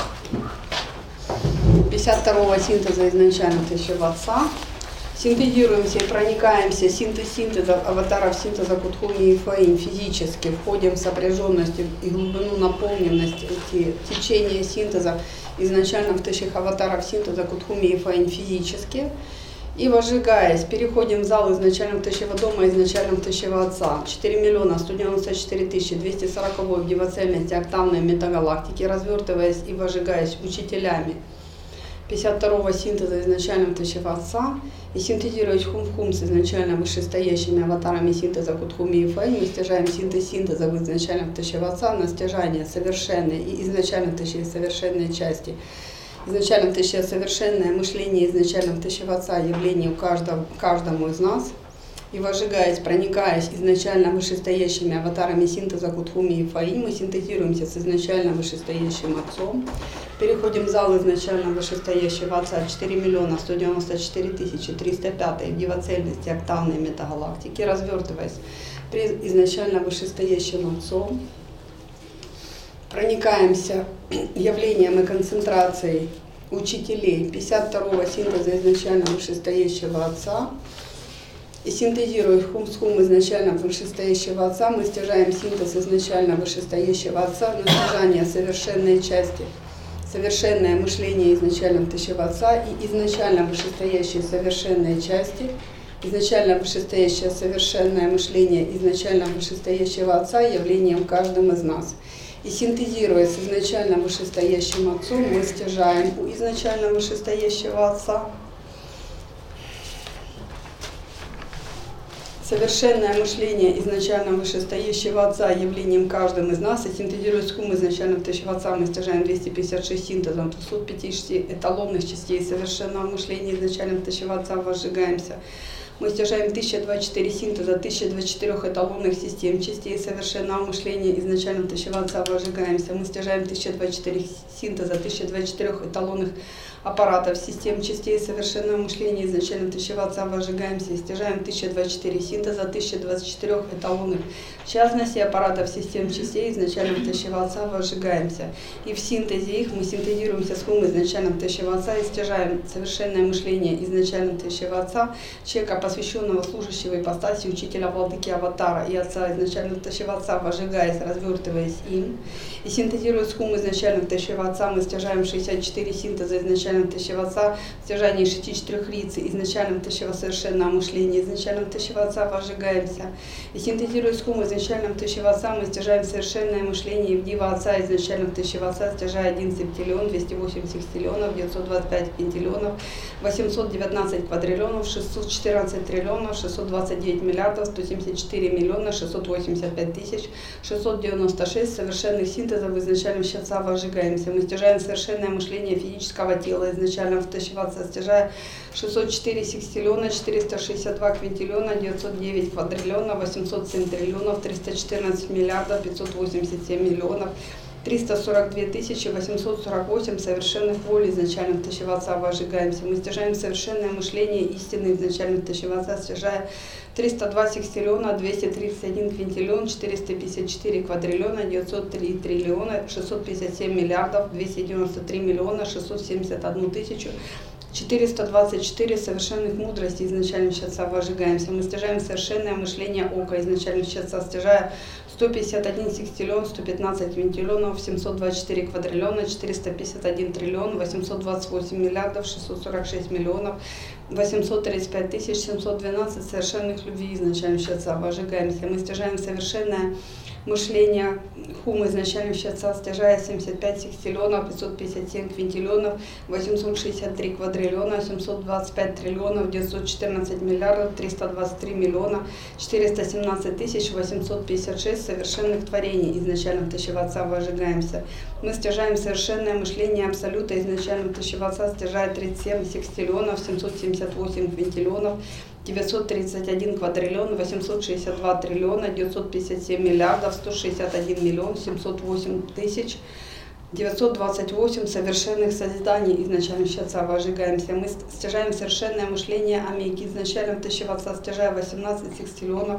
пятьдесят второго синтеза изначально тысячего Отца. Синтезируемся и проникаемся синтез синтеза аватаров синтеза Кутхуми и Фаинь физически, входим в сопряженность и глубину наполненность эти течения синтеза изначально в тысячах аватаров синтеза Кутхуми и Фаинь физически. И вожигаясь, переходим в зал изначального тощего дома, изначального тощего отца. четыре миллиона сто девяносто четыре тысячи двести сорок в девоцельности октавной метагалактики, развертываясь и вожигаясь учителями пятьдесят второго синтеза изначального тощего отца и синтезировать хум-хум с изначально вышестоящими аватарами синтеза Кутхуми и Фэй, мы стяжаем синтез синтеза в изначальном тощего отца на стяжание совершенной и изначально тощей совершенной части. Изначально тысяча совершенное мышление изначально тысяча отца явлению каждому, каждому из нас. И вожигаясь, проникаясь изначально вышестоящими аватарами синтеза Кутхуми и Фаи, мы синтезируемся с изначально вышестоящим отцом. Переходим в зал изначально вышестоящего отца четыре миллиона сто девяносто четыре тысячи триста пять в дивоцельности октавной метагалактики, развертываясь при изначально вышестоящим отцом. Проникаемся явлением и концентрацией учителей пятьдесят второго синтеза изначально вышестоящего отца. И синтезируя хум-хум изначально вышестоящего отца, мы стяжаем синтез изначально вышестоящего отца на стяжание совершенной части, совершенное мышление изначально тысячего отца и изначально вышестоящей совершенной части, изначально вышестоящее совершенное мышление изначально вышестоящего отца явлением каждым из нас. И синтезируя с изначально вышестоящим отцом, мы стяжаем у изначально вышестоящего отца совершенное мышление изначально вышестоящего отца явлением каждым из нас, и синтезируя с хум изначально тысячего отца, мы стяжаем двести пятьдесят шесть синтезом двухсот пятидесяти эталонных частей совершенного мышления изначально тысячего отца, возжигаемся. Мы стяжаем тысяча двадцать четыре синтеза, тысяча двадцать четыре эталонных систем частей совершенного мышления изначально тысячего отца, возжигаемся. Мы стяжаем тысяча двадцать четыре синтеза, тысяча двадцать четыре эталонных аппаратов систем частей совершенного мышления изначально тысячего отца, возжигаемся. И стяжаем тысяча двадцать четыре синтеза, тысяча двадцать четыре эталонных частностей аппаратов систем частей изначально тысячего отца, возжигаемся. И в синтезе их мы синтезируемся с хум изначально тысячего отца и стяжаем совершенное мышление изначально тысячего отца, человека, посвященного служащего ипостаси учителя владыки аватара и отца изначально тысячего отца, вожигаясь, развертываясь им. И синтезируя с хум изначально тысячего отца, мы стяжаем шестьдесят четыре синтеза изначально тысячего отца, стяжание шестидесяти четырёх лиц изначально тысячего совершенного мышления изначально тысячего отца, вожигаемся. И синтезируя с хум изначально тысячего отца, мы стяжаем совершенное мышление в дива отца изначально тысячего отца, стяжая один септиллион, двести восемь секстиллионов, девятьсот двадцать пять пентиллионов, восемьсот девятнадцать квадриллионов, шестьсот четырнадцать триллионов, шестьсот двадцать девять миллиардов, сто семьдесят четыре миллиона, шестьсот восемьдесят пять тысяч, шестьсот девяносто шесть совершенных синтезов изначально отца, возжигаемся. Мы стяжаем совершенное мышление физического тела изначально в тысячего отца, стяжая шестьсот четыре секстиллиона, четыреста шестьдесят два квинтиллиона, девятьсот девять квадриллионов, восемьсот семь триллионов, триста четырнадцать миллиардов, пятьсот восемьдесят семь миллионов, триста сорок две тысячи восемьсот сорок восемь совершенных воль изначально тысячего отца, возжигаемся. Мы стяжаем совершенное мышление истины изначально тысячего отца, стяжая триста два секстиллиона, двести тридцать один квинтиллион, четыреста пятьдесят четыре квадриллиона, девятьсот три триллиона, шестьсот пятьдесят семь миллиардов, двести девяносто три миллиона, шестьсот семьдесят одну тысячу, четыреста двадцать четыре совершенных мудрости изначально отца, возжигаемся. Мы стяжаем совершенное мышление ока изначально отца, стяжая сто пятьдесят один секстиллион, сто пятнадцать квинтиллионов, семьсот двадцать четыре квадриллиона, четыреста пятьдесят один триллион, восемьсот двадцать восемь миллиардов, шестьсот сорок шесть миллионов, восемьсот тридцать пять тысяч семьсот двенадцать совершенных любви изначально отца, возжигаемся. Мы стяжаем совершенное мышление хум изначально отца, стяжая семьдесят пять секстиллионов, пятьсот пятьдесят семь квинтиллионов, восемьсот шестьдесят три квадриллиона, семьсот двадцать пять триллионов, девятьсот четырнадцать миллиардов, триста двадцать три миллиона, четыреста семнадцать тысяч восемьсот пятьдесят шесть совершенных творений изначально тысячего отца, возжигаемся. Мы стяжаем совершенное мышление абсолюта изначально тысячего отца, стяжая тридцать семь секстиллионов, семьсот семьдесят восемь квинтиллионов, девятьсот тридцать один квадриллион, восемьсот шестьдесят два триллиона, девятьсот пятьдесят семь миллиардов, сто шестьдесят один миллион, семьсот восемь тысяч, девятьсот двадцать восемь совершенных созиданий изначально отца, возжигаемся. Мы стяжаем совершенное мышление омеги изначально тысячего отца, стяжая восемнадцать секстиллионов,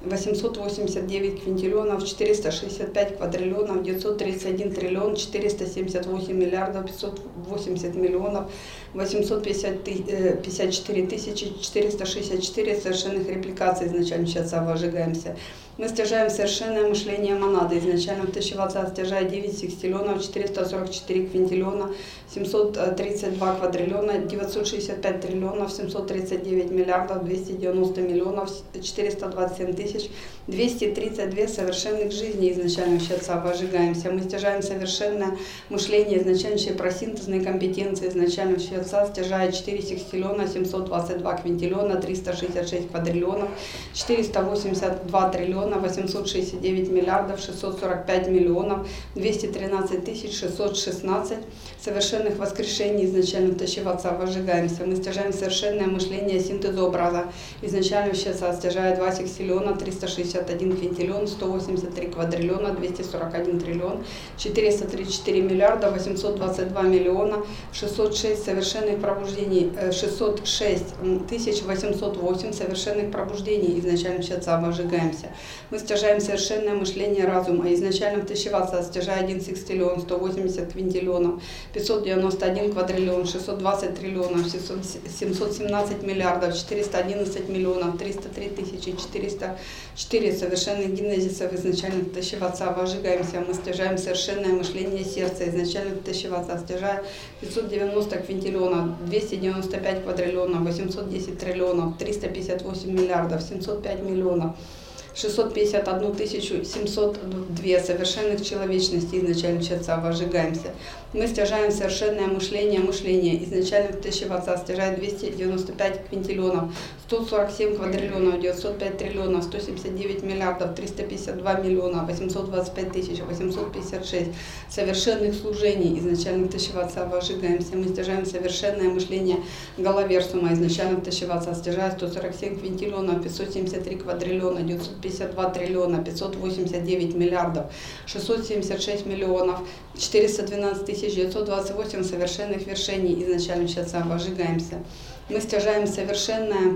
восемьсот восемьдесят девять квинтиллионов, четыреста шестьдесят пять квадриллионов, девятьсот тридцать один триллион, четыреста семьдесят восемь миллиардов, пятьсот восемьдесят миллионов, восемьсот пятьдесят четыре тысячи четыреста шестьдесят четыре совершенных репликаций изначально сейчас выжигаемся. Мы стяжаем совершенное мышление монады. Изначально в тысяча отца стяжая девять секстиллионов, четыреста сорок четыре квинтиллиона, семьсот тридцать два квадриллиона, девятьсот шестьдесят пять триллионов, семьсот тридцать девять миллиардов, двести девяносто миллионов, четыреста двадцать семь тысяч, двести тридцать две совершенных жизней изначально в отца выжигаемся. Мы стяжаем совершенное мышление, изначально про синтезные компетенции, изначально в отца стяжая четыре секстиллиона, семьсот двадцать два квинтиллиона, триста шестьдесят шесть квадриллионов, четыреста восемьдесят два триллиона, восемьсот шестьдесят девять миллиардов, шестьсот сорок пять миллионов, двести тринадцать тысяч шестьсот шестнадцать совершенных воскрешений изначально тащиваться выжигаемся. Мы стяжаем совершенное мышление синтезообраза. Изначально сейчас стяжая два секстиллиона, триста шестьдесят один квинтиллион, сто восемьдесят три квадриллиона, двести сорок один триллион, четыреста тридцать четыре миллиарда, восемьсот двадцать два миллиона, шестьсот шесть совершенных пробуждений, шестьсот шесть тысяч восемьсот восемь совершенных пробуждений изначально сейчас выжигаемся. Мы стяжаем совершенное мышление разума. Изначально тащиваться стяжая один секстиллион, сто восемьдесят квинтиллионов, пятьсот девяносто один квадриллион, шестьсот двадцать триллионов, семьсот семнадцать миллиардов, четыреста одиннадцать миллионов, триста три тысячи четыреста четыре совершенных генезисов изначально тащиваться выжигаемся. Мы стяжаем совершенное мышление сердца. Изначально тащиваться стяжая пятьсот девяносто квинтиллионов, двести девяносто пять квадриллионов, восемьсот десять триллионов, триста пятьдесят восемь миллиардов, семьсот пять миллионов, шестьсот пятьдесят одну тысячу семьсот два совершенных человечностей изначально часа выжигаемся. Мы стяжаем совершенное мышление, мышление. Изначально тысяча отца стяжает двести девяносто пять квинтиллионов, сто сорок семь квадриллионов, девятьсот пять триллионов, сто семьдесят девять миллиардов, триста пятьдесят два миллиона, восемьсот двадцать пять тысяч, восемьсот пятьдесят шесть совершенных служений. Изначально тысяча отца выжигаемся. Мы стяжаем совершенное мышление головерсума. Изначально тысяча отца стяжает сто сорок семь квинтиллионов, пятьсот семьдесят три квадриллиона, девятьсот пятьдесят два триллиона, пятьсот восемьдесят девять миллиардов, шестьсот семьдесят шесть миллионов, четыреста двенадцать тысяч девятьсот двадцать восемь совершенных вершений. Изначально сейчас выжигаемся. Мы стяжаем совершенное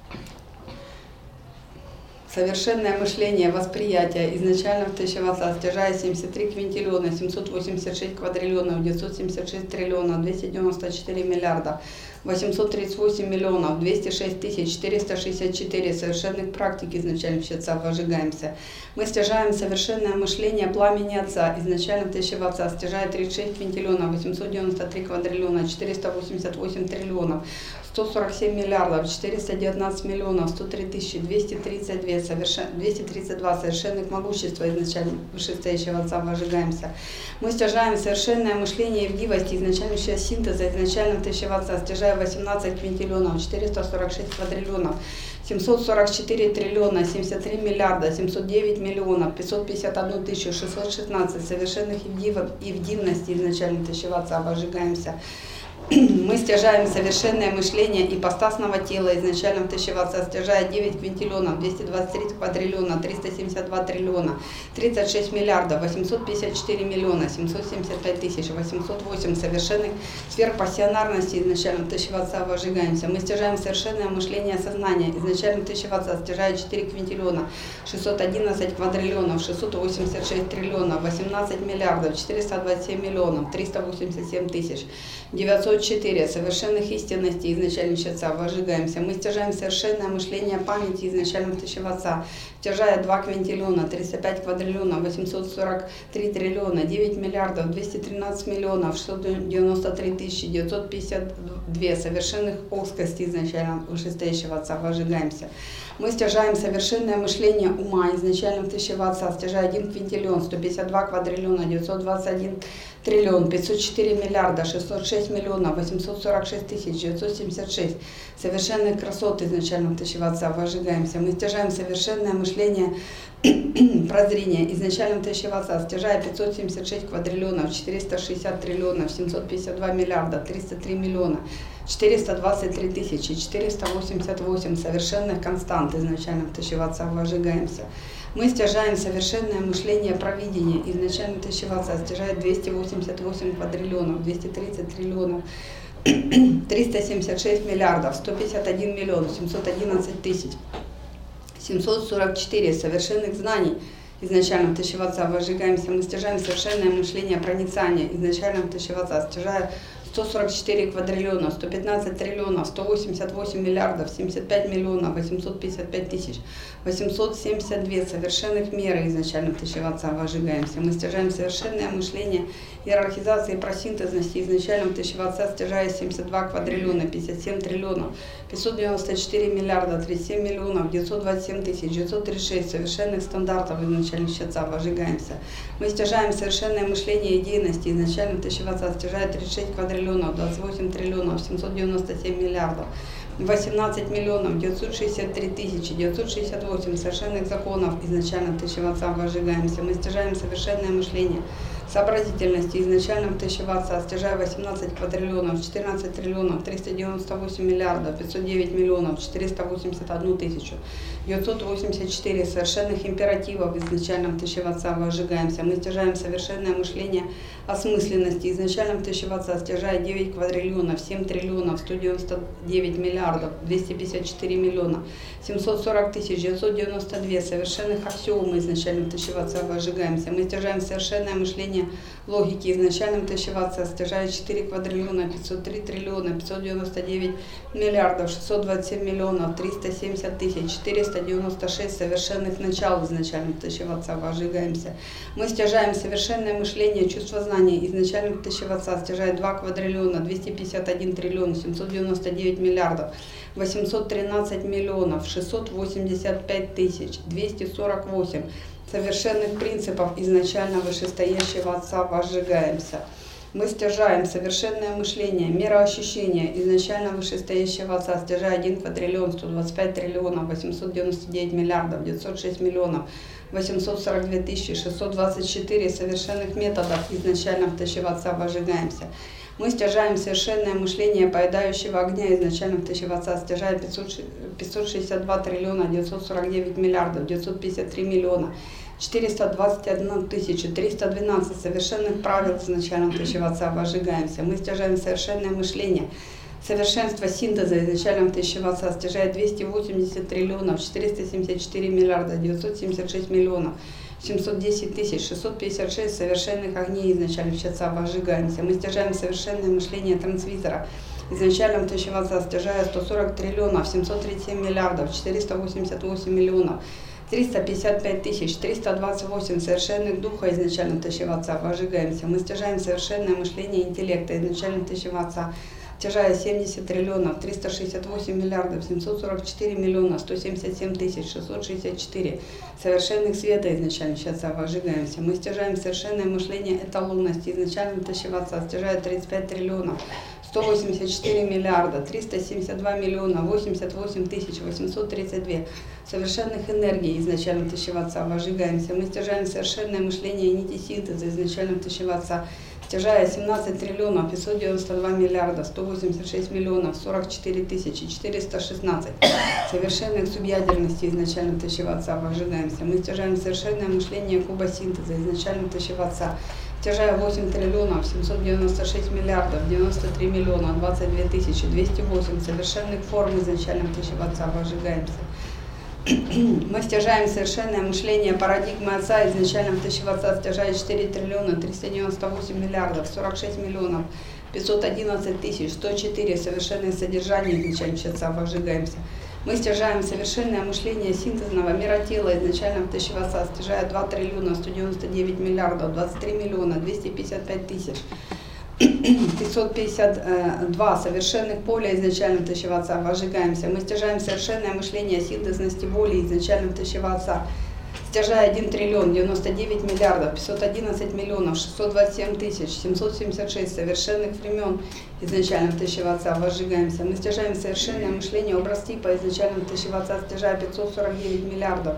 совершенное мышление, восприятие. Изначально в тысяча отца стяжая семьдесят три квинтиллиона, семьсот восемьдесят шесть квадриллионов, девятьсот семьдесят шесть триллионов, двести девяносто четыре миллиарда, восемьсот тридцать восемь миллионов, двести шесть тысяч четыреста шестьдесят четыре совершенных практик изначально в отца выжигаемся. Мы стяжаем совершенное мышление пламени отца. Изначально в тысяча отца стяжая тридцать шесть квинтиллионов, восемьсот девяносто три квадриллиона, четыреста восемьдесят восемь триллионов, сто сорок семь миллиардов, четыреста девятнадцать миллионов, сто три тысячи двести тридцать два совершен... двести тридцать два совершенных могущества изначально вышестоящего отца выжигаемся. Мы стяжаем совершенное мышление и вдивости изначально сейчас синтеза. Изначально в тысяча отца стяжая восемнадцать квинтиллионов, четыреста сорок шесть квадриллионов, семьсот сорок четыре триллиона, семьдесят три миллиарда, семьсот девять миллионов, пятьсот пятьдесят одну тысячу шестьсот шестнадцать совершенных и вдивности изначально тысяча отца выжигаемся. Мы стяжаем совершенное мышление ипостасного тела. Изначально в тысяча отца стяжая девять квинтиллионов, двести двадцать три квадриллиона, триста семьдесят два триллиона, тридцать шесть миллиардов, восемьсот пятьдесят четыре миллиона, семьсот семьдесят пять тысяч, восемьсот восемь совершенных сверхпассионарности. Изначально в тысяча отца выжигаемся. Мы стяжаем совершенное мышление сознания. Изначально в тысяча отца стяжая четыре квинтиллиона, шестьсот одиннадцать квадриллионов, шестьсот восемьдесят шесть триллионов, восемнадцать миллиардов, четыреста двадцать семь миллионов, триста восемьдесят семь тысяч, девятьсот четыре совершенных истинностей изначально отца выжигаемся. Мы стяжаем совершенное мышление памяти изначально в тысяча отца, стяжая два квинтиллиона, триста пять квадриллионов, восемьсот сорок три триллиона, девять миллиардов, двести тринадцать миллионов, шестьсот девяносто три тысячи, девятьсот пятьдесят два совершенных узкостей изначально вышестоящего отца выжигаемся. Мы стяжаем совершенное мышление ума изначально в тысяча отца, стяжая один квинтиллион, сто пятьдесят два квадриллиона, девятьсот двадцать один триллион, пятьсот четыре миллиарда, шестьсот шесть миллионов, восемьсот сорок шесть тысяч, девятьсот семьдесят шесть совершенных красот изначально в тысяча отца выжигаемся. Мы стяжаем совершенное мышление прозрения изначально в тысяча отца, стяжая пятьсот семьдесят шесть квадриллионов, четыреста шестьдесят триллионов, семьсот пятьдесят два миллиарда, триста три миллиона, четыреста двадцать три тысячи, четыреста восемьдесят восемь совершенных констант изначально в тысяча отца выжигаемся. Мы стяжаем совершенное мышление провидения. Изначально тысяча отца стяжает двести восемьдесят восемь квадриллионов, двести тридцать триллионов, триста семьдесят шесть миллиардов, сто пятьдесят один миллион, семьсот одиннадцать тысяч семьсот сорок четыре совершенных знаний изначально тысячеваться, выжигаемся, мы стяжаем совершенное мышление проницания изначально тысячеваться, стяжая сто сорок четыре квадриллиона, сто пятнадцать триллионов, сто восемьдесят восемь миллиардов, семьдесят пять миллионов, восемьсот пятьдесят пять тысяч, восемьсот семьдесят два совершенных меры изначально тысячеваться, выжигаемся, мы стяжаем совершенное мышление иерархизации просинтезности изначально тысячеваться, стяжая семьдесят два квадриллиона, пятьдесят семь триллионов, пятьсот девяносто четыре миллиарда, тридцать семь миллионов, девятьсот двадцать семь тысяч, девятьсот тридцать шесть совершенных стандартов изначально счетца, выжигаемся. Мы стяжаем совершенное мышление идейности изначально тысячеваться, стяжая тридцать шесть квадриллионов, двадцать восемь триллионов, семьсот девяносто семь миллиардов, восемнадцать миллионов, девятьсот шестьдесят три тысячи, девятьсот шестьдесят восемь совершенных законов изначально тысячеваться, выжигаемся. Мы стяжаем совершенное мышление сообразительности изначально тысячеваться, стяжая восемнадцать квадриллионов, четырнадцать триллионов, триста девяносто восемь миллиардов, пятьсот девять миллионов, четыреста восемьдесят одну тысячу, девятьсот восемьдесят четыре совершенных императивов изначально тысячеваться, выжигаемся. Мы стяжаем совершенное мышление осмысленности изначально тысячеваться, стяжая девять квадриллионов, семь триллионов, сто девяносто девять миллиардов, двести пятьдесят четыре миллиона, семьсот сорок тысяч, девятьсот девяносто два совершенных аксиомы изначально тысячеваться, выжигаемся. Мы стяжаем совершенное мышление логики изначально тысячеваться, стяжая четыре квадриллиона, пятьсот три триллиона, пятьсот девяносто девять миллиардов, шестьсот двадцать семь миллионов, триста семьдесят тысяч, четыреста девяносто шесть совершенных начал изначально тысячеваться, выжигаемся. Мы стяжаем совершенное мышление чувство знания изначально тысячеваться, стяжая два квадриллиона, двести пятьдесят один триллион, семьсот девяносто девять миллиардов, восемьсот тринадцать миллионов, шестьсот восемьдесят пять тысяч, двести сорок восемь совершенных принципов изначально вышестоящего Отца, выжигаемся. Мы стяжаем совершенное мышление, мироощущение изначально вышестоящего Отца, стяжая один квадриллион, сто двадцать пять триллионов, восемьсот девяносто девять миллиардов, девятьсот шесть миллионов, восемьсот сорок две тысячи, шестьсот двадцать четыре совершенных методов изначально тысячеваться, выжигаемся. Мы стяжаем совершенное мышление поедающего огня изначально тысячеваться, стяжая пятьсот шестьдесят два триллиона, девятьсот сорок девять миллиардов, девятьсот пятьдесят три миллиона, четыреста двадцать одна тысяча, триста двенадцать совершенных правил изначально тысячеваться, выжигаемся. Мы стяжаем совершенное мышление совершенство синтеза изначально тысячеваться, стяжая двести восемьдесят триллионов, четыреста семьдесят четыре миллиарда, девятьсот семьдесят шесть миллионов, семьсот десять тысяч, шестьсот пятьдесят шесть совершенных огней изначально счетца, выжигаемся. Мы стяжаем совершенное мышление трансвизора изначально тысячеваться, стяжая сто сорок триллионов, семьсот тридцать семь миллиардов, четыреста восемьдесят восемь миллионов, триста пятьдесят пять тысяч, триста двадцать восемь совершенных духа изначально тысячеваться, выжигаемся. Мы стяжаем совершенное мышление интеллекта изначально тысячеваться, стяжая семьдесят триллионов, триста шестьдесят восемь миллиардов, семьсот сорок четыре миллиона, сто семьдесят семь тысяч, шестьсот шестьдесят четыре совершенных света изначально счетца, выжигаемся. Мы стяжаем совершенное мышление эталонности изначально тысячеваться, стяжая тридцать пять триллионов, сто восемьдесят четыре миллиарда, триста семьдесят два миллиона, восемьдесят восемь тысяч, восемьсот тридцать два совершенных энергий изначально тысячеваться, выжигаемся. Мы стяжаем совершенное мышление нити синтеза изначально тысячеваться, стяжая семнадцать триллионов, пятьсот девяносто два миллиарда, сто восемьдесят шесть миллионов, сорок четыре тысячи, четыреста шестнадцать совершенных субъядерности изначально тысячеваться, выжигаемся. Мы стяжаем совершенное мышление куба синтеза изначально тысячеваться, стяжая восемь триллионов, семьсот девяносто шесть миллиардов, девяносто три миллиона, двадцать две тысячи, двести восемь совершенных форм изначально тысячеваться, выжигаемся. Мы стяжаем совершенное мышление парадигмы Отца изначально тысячеваться, стяжая четыре триллиона, триста девяносто восемь миллиардов, сорок шесть миллионов, пятьсот одиннадцать тысяч, сто четыре совершенное содержание изначально счетца, выжигаемся. Мы стяжаем совершенное мышление синтезного мира тела изначально тысячеваться, стяжая два триллиона, сто девяносто девять миллиардов, двадцать три миллиона, двести пятьдесят пять тысяч, пятьсот пятьдесят два совершенных поля изначально тысячеваться, выжигаемся. Мы стяжаем совершенное мышление синтезности воли изначально тысячеваться, стяжая один триллион, девяносто девять миллиардов, пятьсот одиннадцать миллионов, шестьсот двадцать семь тысяч, семьсот семьдесят шесть совершенных времен изначально тысячеваться, выжигаемся. Мы стяжаем совершенное мышление образ типа изначально тысячеваться, стяжая пятьсот сорок девять миллиардов,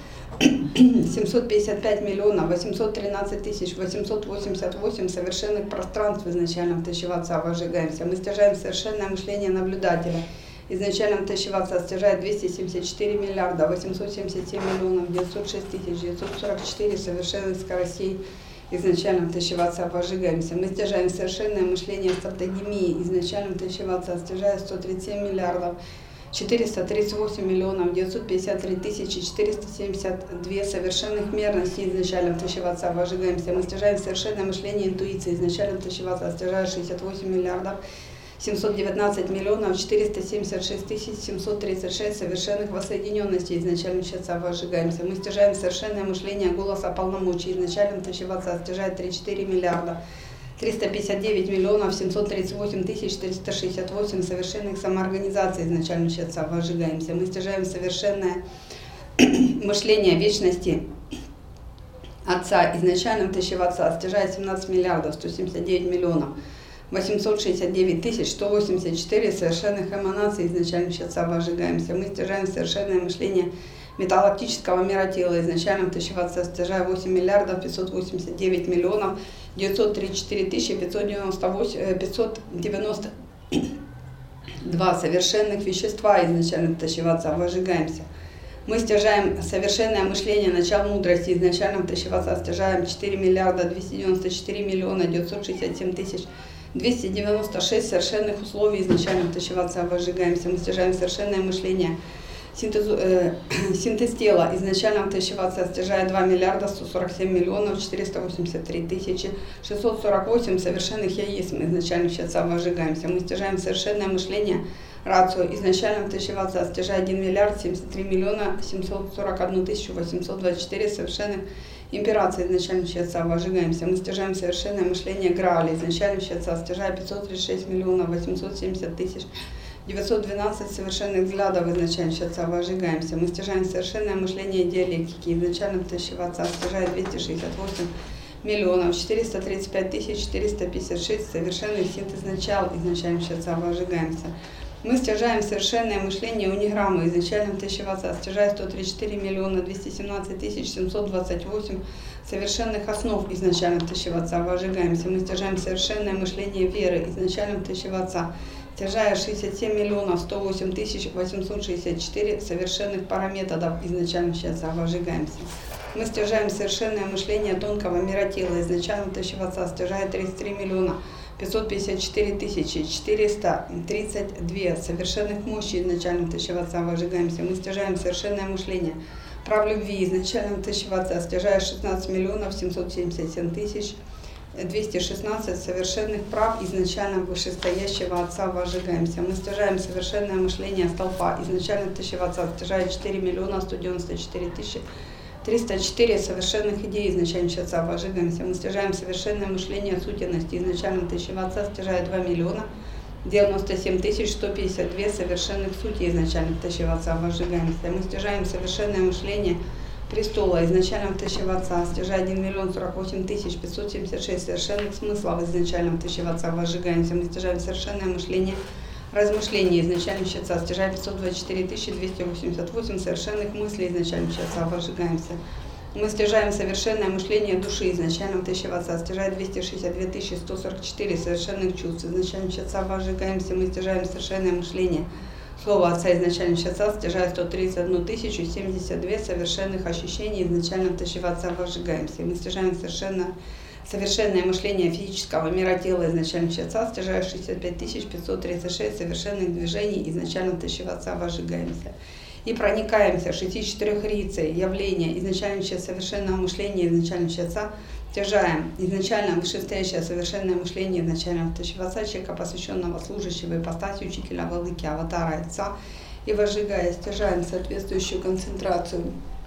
семьсот пятьдесят пять миллионов, восемьсот тринадцать тысяч, восемьсот восемьдесят восемь совершенных пространств изначально тысячеваться, выжигаемся. Мы стяжаем совершенное мышление наблюдателя изначально тысячеваться, стяжая двести семьдесят четыре миллиарда, восемьсот семьдесят семь миллионов, девятьсот шесть тысяч, девятьсот сорок четыре совершенных скоростей изначально тысячеваться, выжигаемся. Мы стяжаем совершенное мышление стратегемии изначально тысячеваться, стяжая сто тридцать семь миллиардов, четыреста тридцать восемь миллионов девятьсот пятьдесят три тысячи четыреста семьдесят две совершенных мерности изначально втащив отца, вожигаемся. Мы стяжаем совершенное мышление интуиции изначально втащив отца, стяжая шестьдесят восемь миллиардов семьсот девятнадцать миллионов четыреста семьдесят шесть тысяч семьсот тридцать шесть совершенных воссоединенностей изначально отца, вожигаемся. Мы стяжаем совершенное мышление голоса полномочий изначально втащив отца, стяжая тридцать четыре миллиарда триста пятьдесят девять миллионов семьсот тридцать восемь тысяч триста шестьдесят восемь совершенных самоорганизаций изначально отца, вожигаемся. Мы стяжаем совершенное мышление вечности отца изначально втащив отца, стяжая семнадцать миллиардов сто семьдесят девять миллионов восемьсот шестьдесят девять тысяч сто восемьдесят четыре совершенных эманаций изначально отца, вожигаемся. Мы стяжаем совершенное мышление металлактического мира тела изначально втащив отца, стяжая восемь миллиардов пятьсот восемьдесят девять миллионов девятьсот тридцать четыре тысячи пятьсот девяносто восемь, пятьсот девяносто два совершенных вещества изначально втащив отца, вожигаемся. Мы стяжаем совершенное мышление начал мудрости изначально втащив отца, стяжаем четыре миллиарда двести девяносто четыре миллиона девятьсот шестьдесят семь тысяч двести девяносто шесть совершенных условий изначально втащив отца, вожигаемся. Мы стяжаем совершенное мышление Синтез, э, синтез тела изначально втащив отца, стяжая два миллиарда сто сорок семь миллионов четыреста восемьдесят три тысячи шестьсот сорок восемь совершенных яиц изначально отца, вожигаемся. Мы стяжаем совершенное мышление рацию изначально втащив отца, стяжая один миллиард семьдесят три миллиона семьсот сорок одну тысячу восемьсот двадцать четыре совершенных имперации изначально отца, вожигаемся. Мы стяжаем совершенное мышление Грааля изначально отца, стяжая пятьсот тридцать шесть миллионов восемьсот семьдесят тысяч девятьсот двенадцать совершенных взглядов изначально отца, вожигаемся. Мы стяжаем совершенное мышление диалектики изначально втащив отца, стяжая двести шестьдесят восемь миллионов четыреста тридцать пять тысяч четыреста пятьдесят шесть совершенный синтез начал изначально отца, вожигаемся. Мы стяжаем совершенное мышление униграммы изначально втащив отца, стяжая сто тридцать четыре миллиона двести семнадцать тысяч семьсот двадцать восемь совершенных основ изначально втащив отца, вожигаемся. Мы стяжаем совершенное мышление веры изначально втащив отца, стяжая шестьдесят семь миллионов сто восемь тысяч восемьсот шестьдесят четыре совершенных параметодов изначально отца, вожигаемся. Мы стяжаем совершенное мышление тонкого мира тела изначально втащив отца, стяжая тридцать три миллиона пятьсот пятьдесят четыре тысячи четыреста тридцать два совершенных мощи изначально втащив отца, вожигаемся. Мы стяжаем совершенное мышление прав любви изначально втащив отца, стяжая шестнадцать миллионов семьсот семьдесят семь тысяч двести шестнадцать совершенных прав изначально вышестоящего отца, вожигаемся. Мы стяжаем совершенное мышление столпа изначально втащив отца, стяжая четыре миллиона сто девяносто четыре тысячи триста четыре совершенных идей изначально отца, вожигаемся. Мы стяжаем совершенное мышление сутенности изначально втащив отца, стяжая два миллиона девяносто семь тысяч сто пятьдесят два совершенных сути изначально втащив отца, вожигаемся. Мы стяжаем совершенное мышление престола изначально втащив отца, стяжая один миллион сорок восемь тысяч пятьсот семьдесят шесть совершенных смыслов изначально втащив отца, вожигаемся. Мы стяжаем совершенное мышление размышления изначально отца, стяжая пятьсот двадцать четыре тысячи двести восемьдесят восемь совершенных мыслей изначально отца, вожигаемся. Мы стяжаем совершенное мышление души изначально втащив отца, стяжая двести шестьдесят две тысячи сто сорок четыре совершенных чувств изначально отца, вожигаемся. Мы стяжаем совершенное мышление слова отца изначально отца, стяжая сто тридцать одну тысячу семьдесят два совершенных ощущений изначально втащив отца, вожигаемся. Мы стяжаем совершенно совершенное мышление физического мира тела изначально отца, стяжая шестьдесят пять тысяч пятьсот тридцать шесть совершенных движений изначально втащив отца, вожигаемся. И проникаемся шестьдесят четыре рицей явления изначально совершенного мышления изначально отца, стяжаем изначально вышестоящее совершенное мышление изначально втащив отца, человека, посвященного служащего ипостаси учителя владыки аватара отца, и вожигая, стяжаем соответствующую концентрацию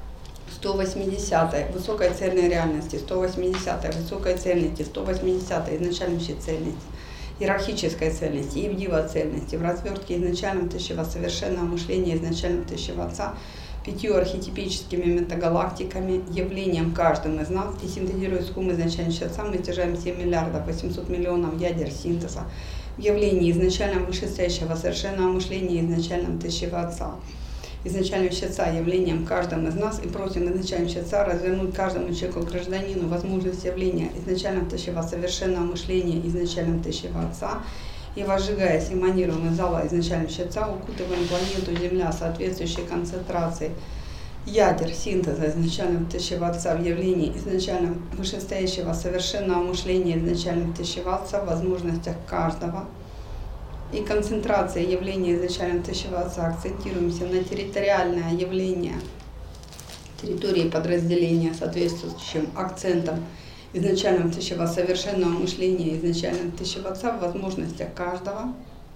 сто восьмидесятой высокой цельной реальности, сто восьмидесятой высокой цельности, сто восьмидесятой изначальной цельности, иерархической цельности и бдива цельности в развертке изначально втащив совершенного мышления изначально втащив отца, пятью архетипическими метагалактиками, явлением каждым из нас, и синтезируя скум изначально отца, мы стяжаем семь миллиардов восемьсот миллионов ядер синтеза в явлении изначально вышестоящего совершенного мышления изначально втащив отца. Изначально отца явлением каждым из нас, и просим изначально отца развернуть каждому человеку, гражданину возможность явления изначально втащив совершенного мышления изначально втащив отца, и вожигаясь эманируем из зала изначально отца, укутываем планету Земля соответствующей концентрацией ядер синтеза изначально втащив отца в явлении изначально вышестоящего совершенного мышления изначально втащив отца в возможностях каждого и концентрация явления изначально тысячего Отца акцентируемся на территориальное явление территории подразделения, соответствующим акцентом изначального тысячего совершенного мышления, изначального тысячего Отца в возможностях каждого.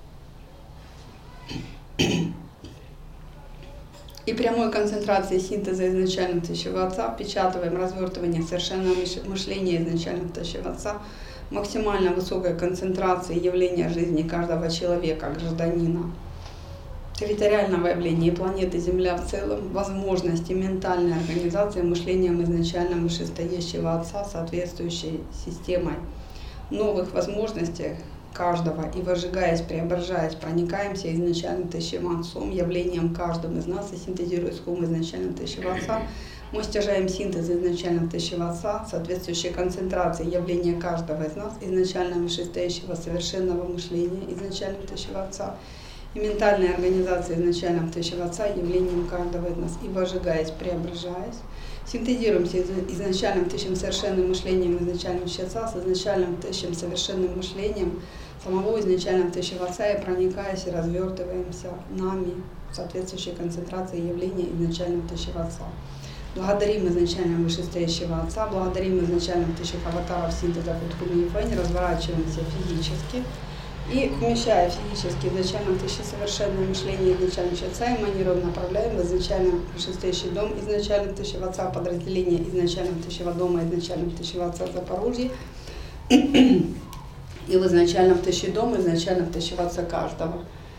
И прямой концентрации синтеза изначального тысячего Отца впечатываем развертывание совершенного мышления изначального тысячего Отца, максимально высокой концентрации явления жизни каждого человека, гражданина, территориального явления планеты Земля в целом, возможности ментальной организации мышлением изначально вышестоящего Отца, соответствующей системой новых возможностей каждого, и возжигаясь, преображаясь, проникаемся изначально тысячим Отцом, явлением каждым из нас, и синтезируя схему изначально тысячего Отца, мы стяжаем синтез изначально тысячего Отца, соответствующей концентрации явления каждого из нас, изначально вышестоящего совершенного мышления изначально тысячего Отца, и ментальной организации изначально тысячего Отца, явлением каждого из нас, и возжигаясь, преображаясь, синтезируемся изначальным тысячим совершенным мышлением изначального Отца с изначальным тысячим совершенным мышлением самого изначального тысячего Отца, и проникаясь и развертываемся нами в соответствующей концентрации явления изначального тысячего Отца. Благодарим изначально вышестоящего Отца, благодарим изначально тысячих аватаров синтеза Кутхуми и Фэнь, разворачиваемся физически и, вмещая физически изначально тысячи совершенное мышление изначально Отца, эманируем, направляем в изначально вышестоящий дом изначально тысячего Отца, подразделение изначально тысячего дома изначально тысячего Отца Запорожье, и в изначальном тысячи дома изначально тысячего Отца каждого.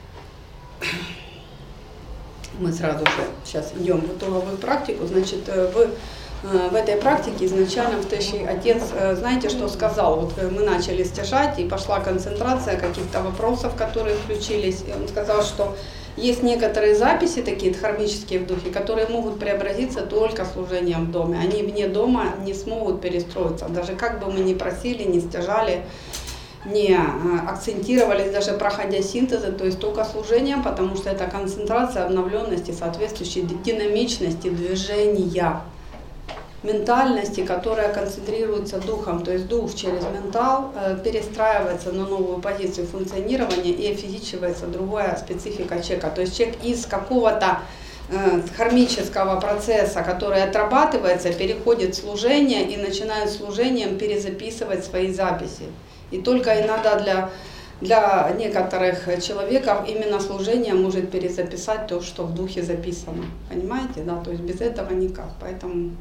Мы сразу же сейчас идем в итоговую практику. Значит, в, в этой практике изначально в тысячи Отец, знаете, что сказал? Вот мы начали стяжать, и пошла концентрация каких-то вопросов, которые включились. И он сказал, что есть некоторые записи, такие дхармические в духе, которые могут преобразиться только служением в доме. Они вне дома не смогут перестроиться. Даже как бы мы ни просили, ни стяжали, не акцентировались, даже проходя синтезы, то есть только служением, потому что это концентрация обновленности, соответствующей динамичности движения, ментальности, которая концентрируется духом, то есть дух через ментал перестраивается на новую позицию функционирования и офизичивается другая специфика человека. То есть человек из какого-то кармического процесса, который отрабатывается, переходит в служение и начинает служением перезаписывать свои записи. И только иногда для, для некоторых человеков именно служение может перезаписать то, что в духе записано. Понимаете, да? То есть без этого никак. Поэтому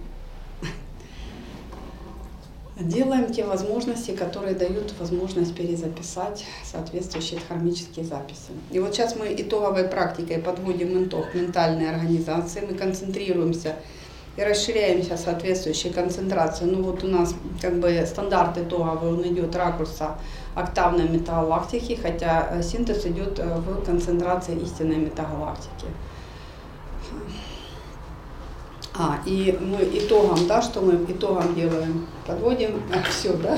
делаем те возможности, которые дают возможность перезаписать соответствующие дхармические записи. И вот сейчас мы итоговой практикой подводим итог ментальной организации, мы концентрируемся и расширяемся соответствующей концентрации. Ну вот у нас как бы стандарт итоговый, он идет ракурса октавной метагалактики, хотя синтез идет в концентрации истинной метагалактики. А, и мы итогом, да, что мы итогом делаем? Подводим все, да?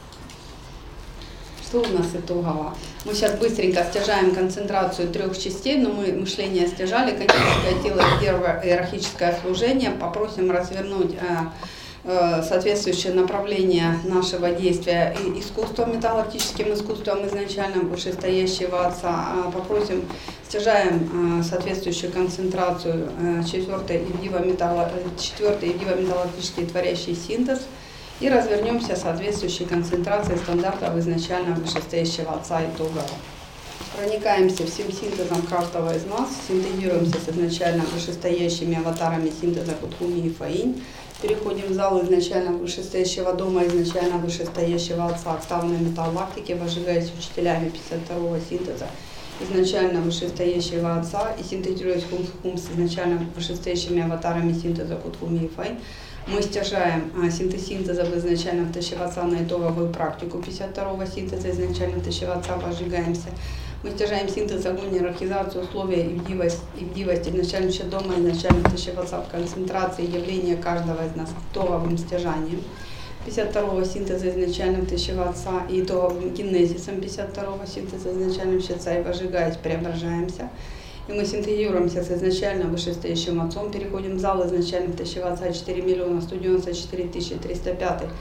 Что у нас итогово? Мы сейчас быстренько стяжаем концентрацию трех частей, но мы мышление стяжали, коническое тело, первое иерархическое служение. Попросим развернуть э, э, соответствующее направление нашего действия и искусством, метагалактическим искусством изначально вышестоящего Отца. Э, попросим, стяжаем э, соответствующую концентрацию э, четвертой ивдиво-металлактический творящий синтез. И развернемся соответствующей концентрацией стандартов изначально вышестоящего Отца итогово. Проникаемся всем синтезом каждого из нас, синтезируемся с изначально вышестоящими аватарами синтеза Кутхуми и Фаинь, переходим в зал изначально вышестоящего дома, изначально вышестоящего Отца октавной металлактики, возжигаясь учителями пятьдесят второго синтеза изначально вышестоящего Отца и синтезируясь хум-хум с изначально вышестоящими аватарами синтеза Кутхуми и Фаинь. Мы стяжаем а, синтез синтеза в изначальном тысячего Отца на итоговую практику пятьдесят второго синтеза изначально тысячего Отца, возжигаемся. Мы стяжаем синтез, огонь, иерархизацию, условия и вдивость, и вдивость изначально дома, изначально тысячего Отца в концентрации явления каждого из нас итоговым стяжанием пятьдесят второго синтеза изначально тысячего Отца и итоговым генезисом пятьдесят второго синтеза изначально Отца, и возжигаясь, преображаемся. И мы синтезируемся с изначально вышестоящим Отцом, переходим в зал изначально тысячего Отца четыре миллиона сто девяносто четыре тысячи триста пять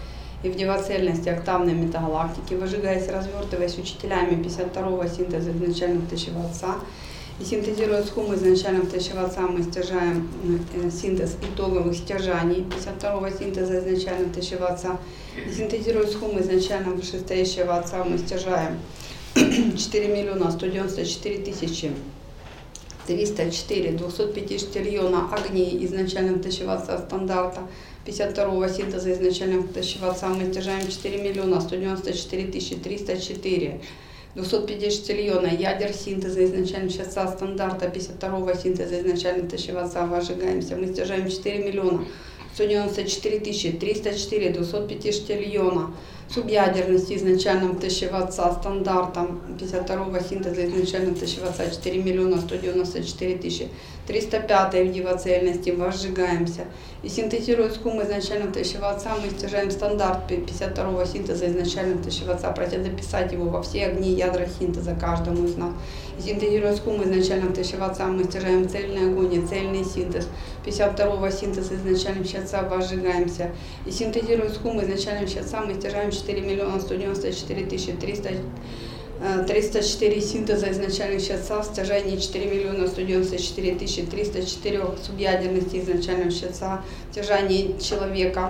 и в девацельности октавной метагалактики, выжигаясь, развертываясь учителями пятьдесят второго синтеза изначальных тысячего Отца, и синтезируя схумы изначальных тысячего Отца, мы стяжаем синтез итоговых стяжаний пятьдесят второго синтеза изначальных тысячего Отца, и синтезируя схумы изначально вышестоящего Отца, мы стяжаем четыре миллиона сто девяносто четыре тысячи триста четыре двухсот пяти штильона огней изначального тысячего Отца стандарта пятьдесят второго синтеза изначального тысячего Отца, мы стяжаем четыре миллиона сто девяносто четыре тысячи триста четыре двухсот пяти штильона ядер синтеза изначального Отца стандарта пятьдесят второго синтеза изначального тысячего Отца, выжигаемся, мы стяжаем четыре миллиона сто девяносто четыре тысячи триста четыре двухсот пяти штильона субъядерности изначального тысячего Отца стандартом пятьдесят второго синтеза изначального тысячего Отца четыре миллиона сто девяносто четыре тысячи триста пять в дивоцельности, возжигаемся. И синтезируя скум изначального тысячего Отца, мы стяжаем стандарт пятьдесят второго синтеза изначального тысячего Отца, против записать его во все огни ядра синтеза каждому из нас. И синтезируя скум изначального тысячего Отца, мы стяжаем цельный огонь и цельный синтез пятьдесят второго синтеза изначального Отца, возжигаемся. И синтезируя скум изначального Отца, мы стяжаем четыре миллиона сто девяносто четыре тысячи триста триста четыре синтеза изначальных Отца, в стяжании четыре миллиона сто девяносто четыре тысячи триста четыре субъядерности изначального Отца, в стяжании человека,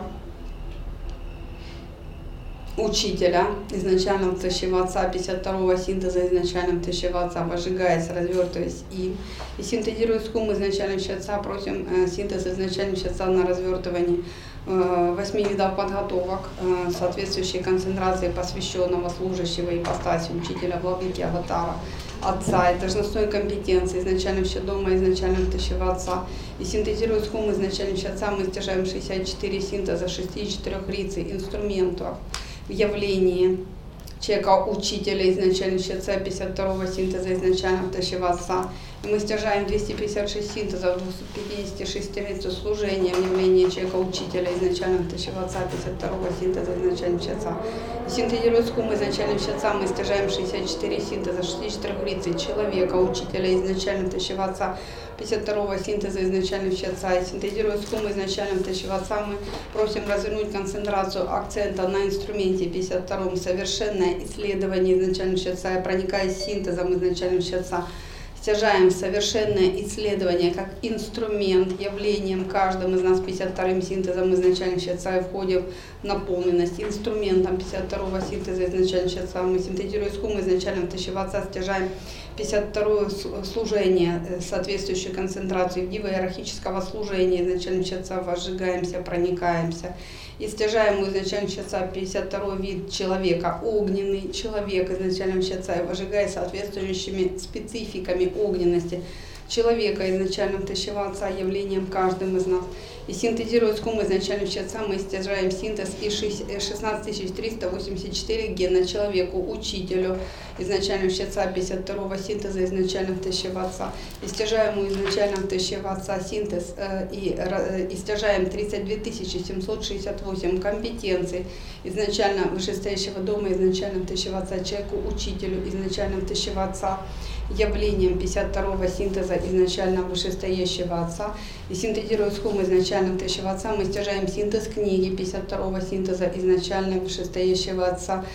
учителя изначального тысячего Отца, пятьдесят второго синтеза изначального тысячего Отца, возжигаясь, развертываясь им. И синтезируя скум изначального Отца, просим э, синтез изначального Отца на развертывании э, восьми видов подготовок, э, соответствующей концентрации посвященного служащего ипостаси учителя, владыки, аватара, Отца и должностной компетенции изначального дома изначального тысячего Отца. И синтезируя скум изначального Отца, мы стяжаем шестьдесят четыре синтеза шестидесяти четырёх рицей инструментов в явлении человека учителя изначального Отца, пятьдесят второго синтеза изначального тысячего Отца. И мы стяжаем двести пятьдесят шесть синтезов двухсот пятидесяти шести рицей служения в явлении человека учителя изначального тысячего Отца, пятьдесят второго синтеза изначального Отца. И синтезируя скум изначального Отца, мы стяжаем шестьдесят четыре синтеза шестидесяти четырёх рицей человека учителя изначального тысячего Отца, пятьдесят второго синтеза изначального Отца. И синтезируя скум изначального тысячего Отца, мы просим развернуть концентрацию акцента на инструменте пятьдесят втором совершенное исследование изначального Отца, проникаясь синтезом изначального Отца, стяжаем совершенное исследование как инструмент, явлением каждым из нас пятьдесят вторым синтезом изначального Отца, и входим в наполненность инструментом пятьдесят второго синтеза изначального Отца. Мы синтезируя скум изначального тысячего Отца, стяжаем пятьдесят второе служение, соответствующую концентрацию диво-иерархического служения изначального Отца, возжигаемся, проникаемся. И стяжаем у изначального Отца пятьдесят второй вид человека, огненный человек изначального Отца, и возжигая соответствующими спецификами огненности человека изначального тысячего Отца, явлением каждым из нас. И синтезируя скум изначального Отца, мы стяжаем синтез и шестнадцать тысяч триста восемьдесят четыре гена человеку, учителю изначального Отца, пятьдесят второго синтеза изначального тысячего Отца. И стяжаем у изначального тысячего Отца синтез э, и, э, и стяжаем тридцать две тысячи семьсот шестьдесят восемь компетенций изначально вышестоящего дома изначального тысячего Отца, человеку, учителю изначального тысячего Отца, явлением пятьдесят второго синтеза изначально вышестоящего Отца. И синтезируя скум изначального тысячего Отца, мы стяжаем синтез книги пятьдесят второго синтеза изначально вышестоящего Отца.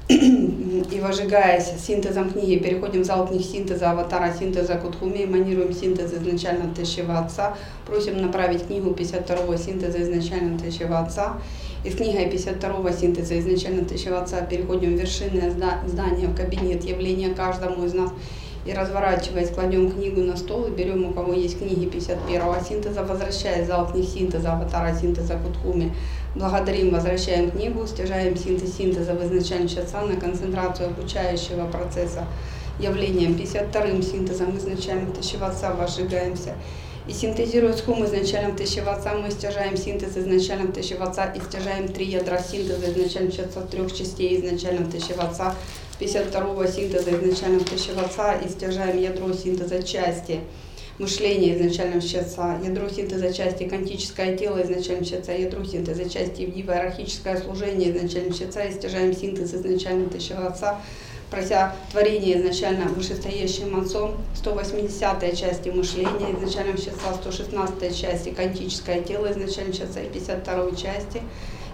И возжигаясь синтезом книги, переходим в зал книг синтеза аватара, синтеза Кутхуми, эманируем синтез изначального тысячего Отца, просим направить книгу пятьдесят второго синтеза изначального тысячего Отца. И с книгой пятьдесят второго синтеза изначального тысячего Отца переходим в вершинное здание, в кабинет явления каждому из нас. И разворачиваясь, кладем книгу на стол и берем, у кого есть книги пятьдесят первого синтеза, возвращаясь в зал книг синтеза аватара, синтеза Кутхуми. Благодарим, возвращаем книгу, стяжаем синтез синтеза в изначального Отца на концентрацию обучающего процесса явлением пятьдесят вторым синтезом изначального тысячего Отца, возжигаемся. И синтезируя скум изначального тысячего Отца, мы стяжаем синтез изначального тысячего Отца и стяжаем три ядра синтеза изначального Отца, трех частей изначального тысячего Отца, пятьдесят второго синтеза изначального тысячего Отца, и стяжаем ядро синтеза части мышления изначального Отца, ядро синтеза части кантическое тело изначального Отца, ядро синтеза части иерархическое служение изначального Отца, и стяжаем синтез изначального тысячего Отца, прося творение изначально вышестоящим Отцом, сто восьмидесятой части мышления изначального Отца, сто шестнадцатой части кантическое тело изначального Отца и пятьдесят второй части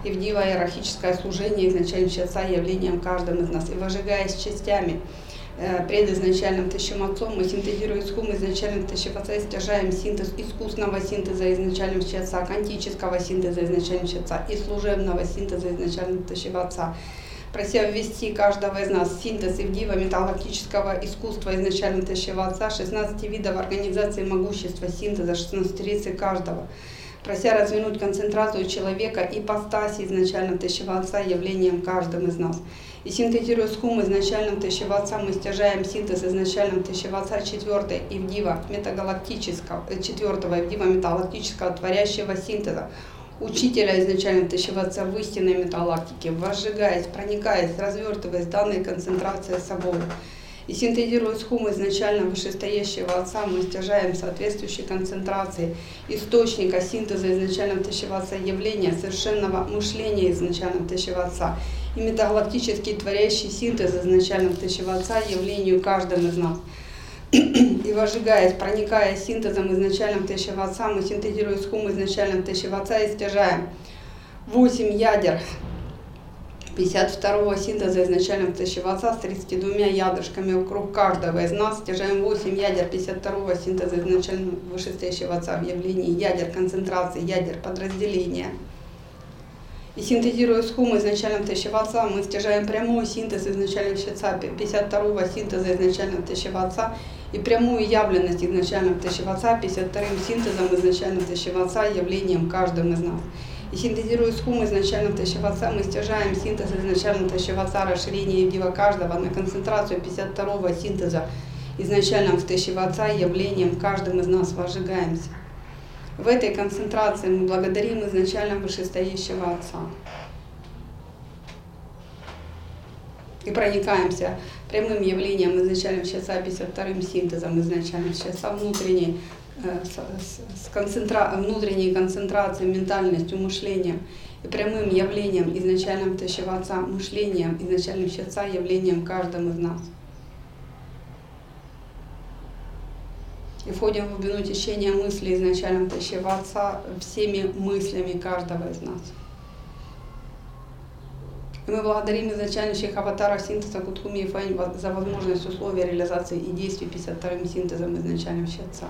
и вдива иерархическое служение изначального Отца явлением каждым из нас. И вожигаясь частями пред изначальным Тысячим Отцом, мы синтезируя схум изначальным Тысячим Отца, стяжаем синтез искусного синтеза изначального Отца, кантического синтеза изначального Отца и служебного синтеза изначального Тысячего Отца. Прося ввести каждого из нас синтез и вдива металлактического искусства изначального Тысячего Отца, шестнадцати видов организации могущества синтеза, шестнадцатерицы каждого. Прося развернуть концентрацию человека и ипостаси изначального Тысячего Отца явлением каждым из нас. И синтезируя схум изначальным Тысячего Отца, мы стяжаем синтез изначальным Тысячего Отца четвертой и вдива метагалактического, четвертого и вдива металлактического творящего синтеза, учителя изначального Тысячего Отца в истинной металлактике, возжигаясь, проникаясь, развертываясь данной концентрацией собой. И синтезируя схум изначально вышестоящего Отца, мы стяжаем соответствующей концентрации источника синтеза изначального Тысячего Отца явления, совершенного мышления изначального Тысячего Отца и метагалактический творящий синтез изначального Тысячего Отца явлению каждым из нас. И вожигаясь, проникая синтезом изначального Тысячего Отца, мы синтезируем схум изначального Тысячего Отца и стяжаем восемь ядер пятьдесят второго синтеза изначального Тысячего Отца с тридцатью двумя ядрышками вокруг каждого из нас. Стяжаем восемь ядер пятьдесят второго синтеза изначального вышестоящего Отца в явлении ядер концентрации, ядер подразделения. И синтезируя схум изначального Тысячего Отца, мы стяжаем прямой синтез изначального Отца, пятьдесят второго синтеза изначального Тысячего Отца и прямую явленность изначального Тысячего Отца, пятьдесят вторым синтезом изначального Тысячего Отца явлением каждым из нас. И синтезируя схум изначального Тысячего Отца, мы стяжаем синтез изначального Тысячего Отца, расширение вдива каждого на концентрацию пятьдесят второго синтеза изначального Тысячего Отца явлением каждым из нас возжигаемся. В этой концентрации мы благодарим изначально вышестоящего Отца. И проникаемся прямым явлением изначального Отца, пятьдесят вторым синтезом изначального Отца, внутренней, э, с, с концентра, внутренней концентрацией, ментальностью, мышлением. И прямым явлением изначального Тысячего Отца, мышлением изначального Отца, явлением каждым из нас. И входим в глубину течения мысли изначального Тысячего Отца всеми мыслями каждого из нас. И мы благодарим изначальных аватаров синтеза Кутхуми и Фэнь за возможность условия реализации и действий пятьдесят вторым синтезом изначального Отца.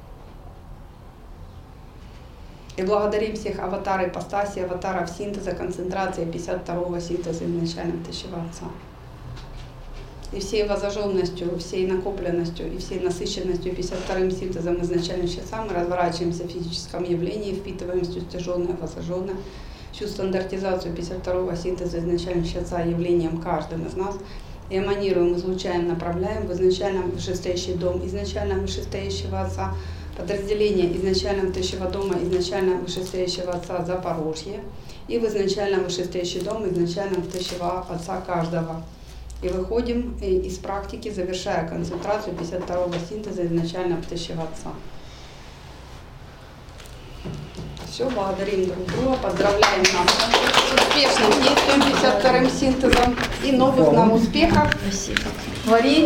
И благодарим всех аватаров ипостаси, аватаров синтеза, концентрации пятьдесят второго синтеза изначального Тысячего Отца. И всей возожженностью, всей накопленностью и всей насыщенностью пятьдесят вторым синтезом изначального Отца мы разворачиваемся в физическом явлении, впитываем всю стяженное, возожженное, всю стандартизацию пятьдесят второго синтеза изначального Отца явлением каждым из нас. И эманируем, излучаем, направляем в изначально вышестоящий дом изначально вышестоящего Отца, подразделение изначально Тысячего дома изначально вышестоящего Отца Запорожье и в изначально вышестоящий дом изначально Тысячего Отца каждого. И выходим из практики, завершая концентрацию пятьдесят второго синтеза изначально Тысячего Отца. Все, благодарим друг друга, поздравляем нас с успешным действием пятьдесят вторым синтезом и новых нам успехов. Спасибо.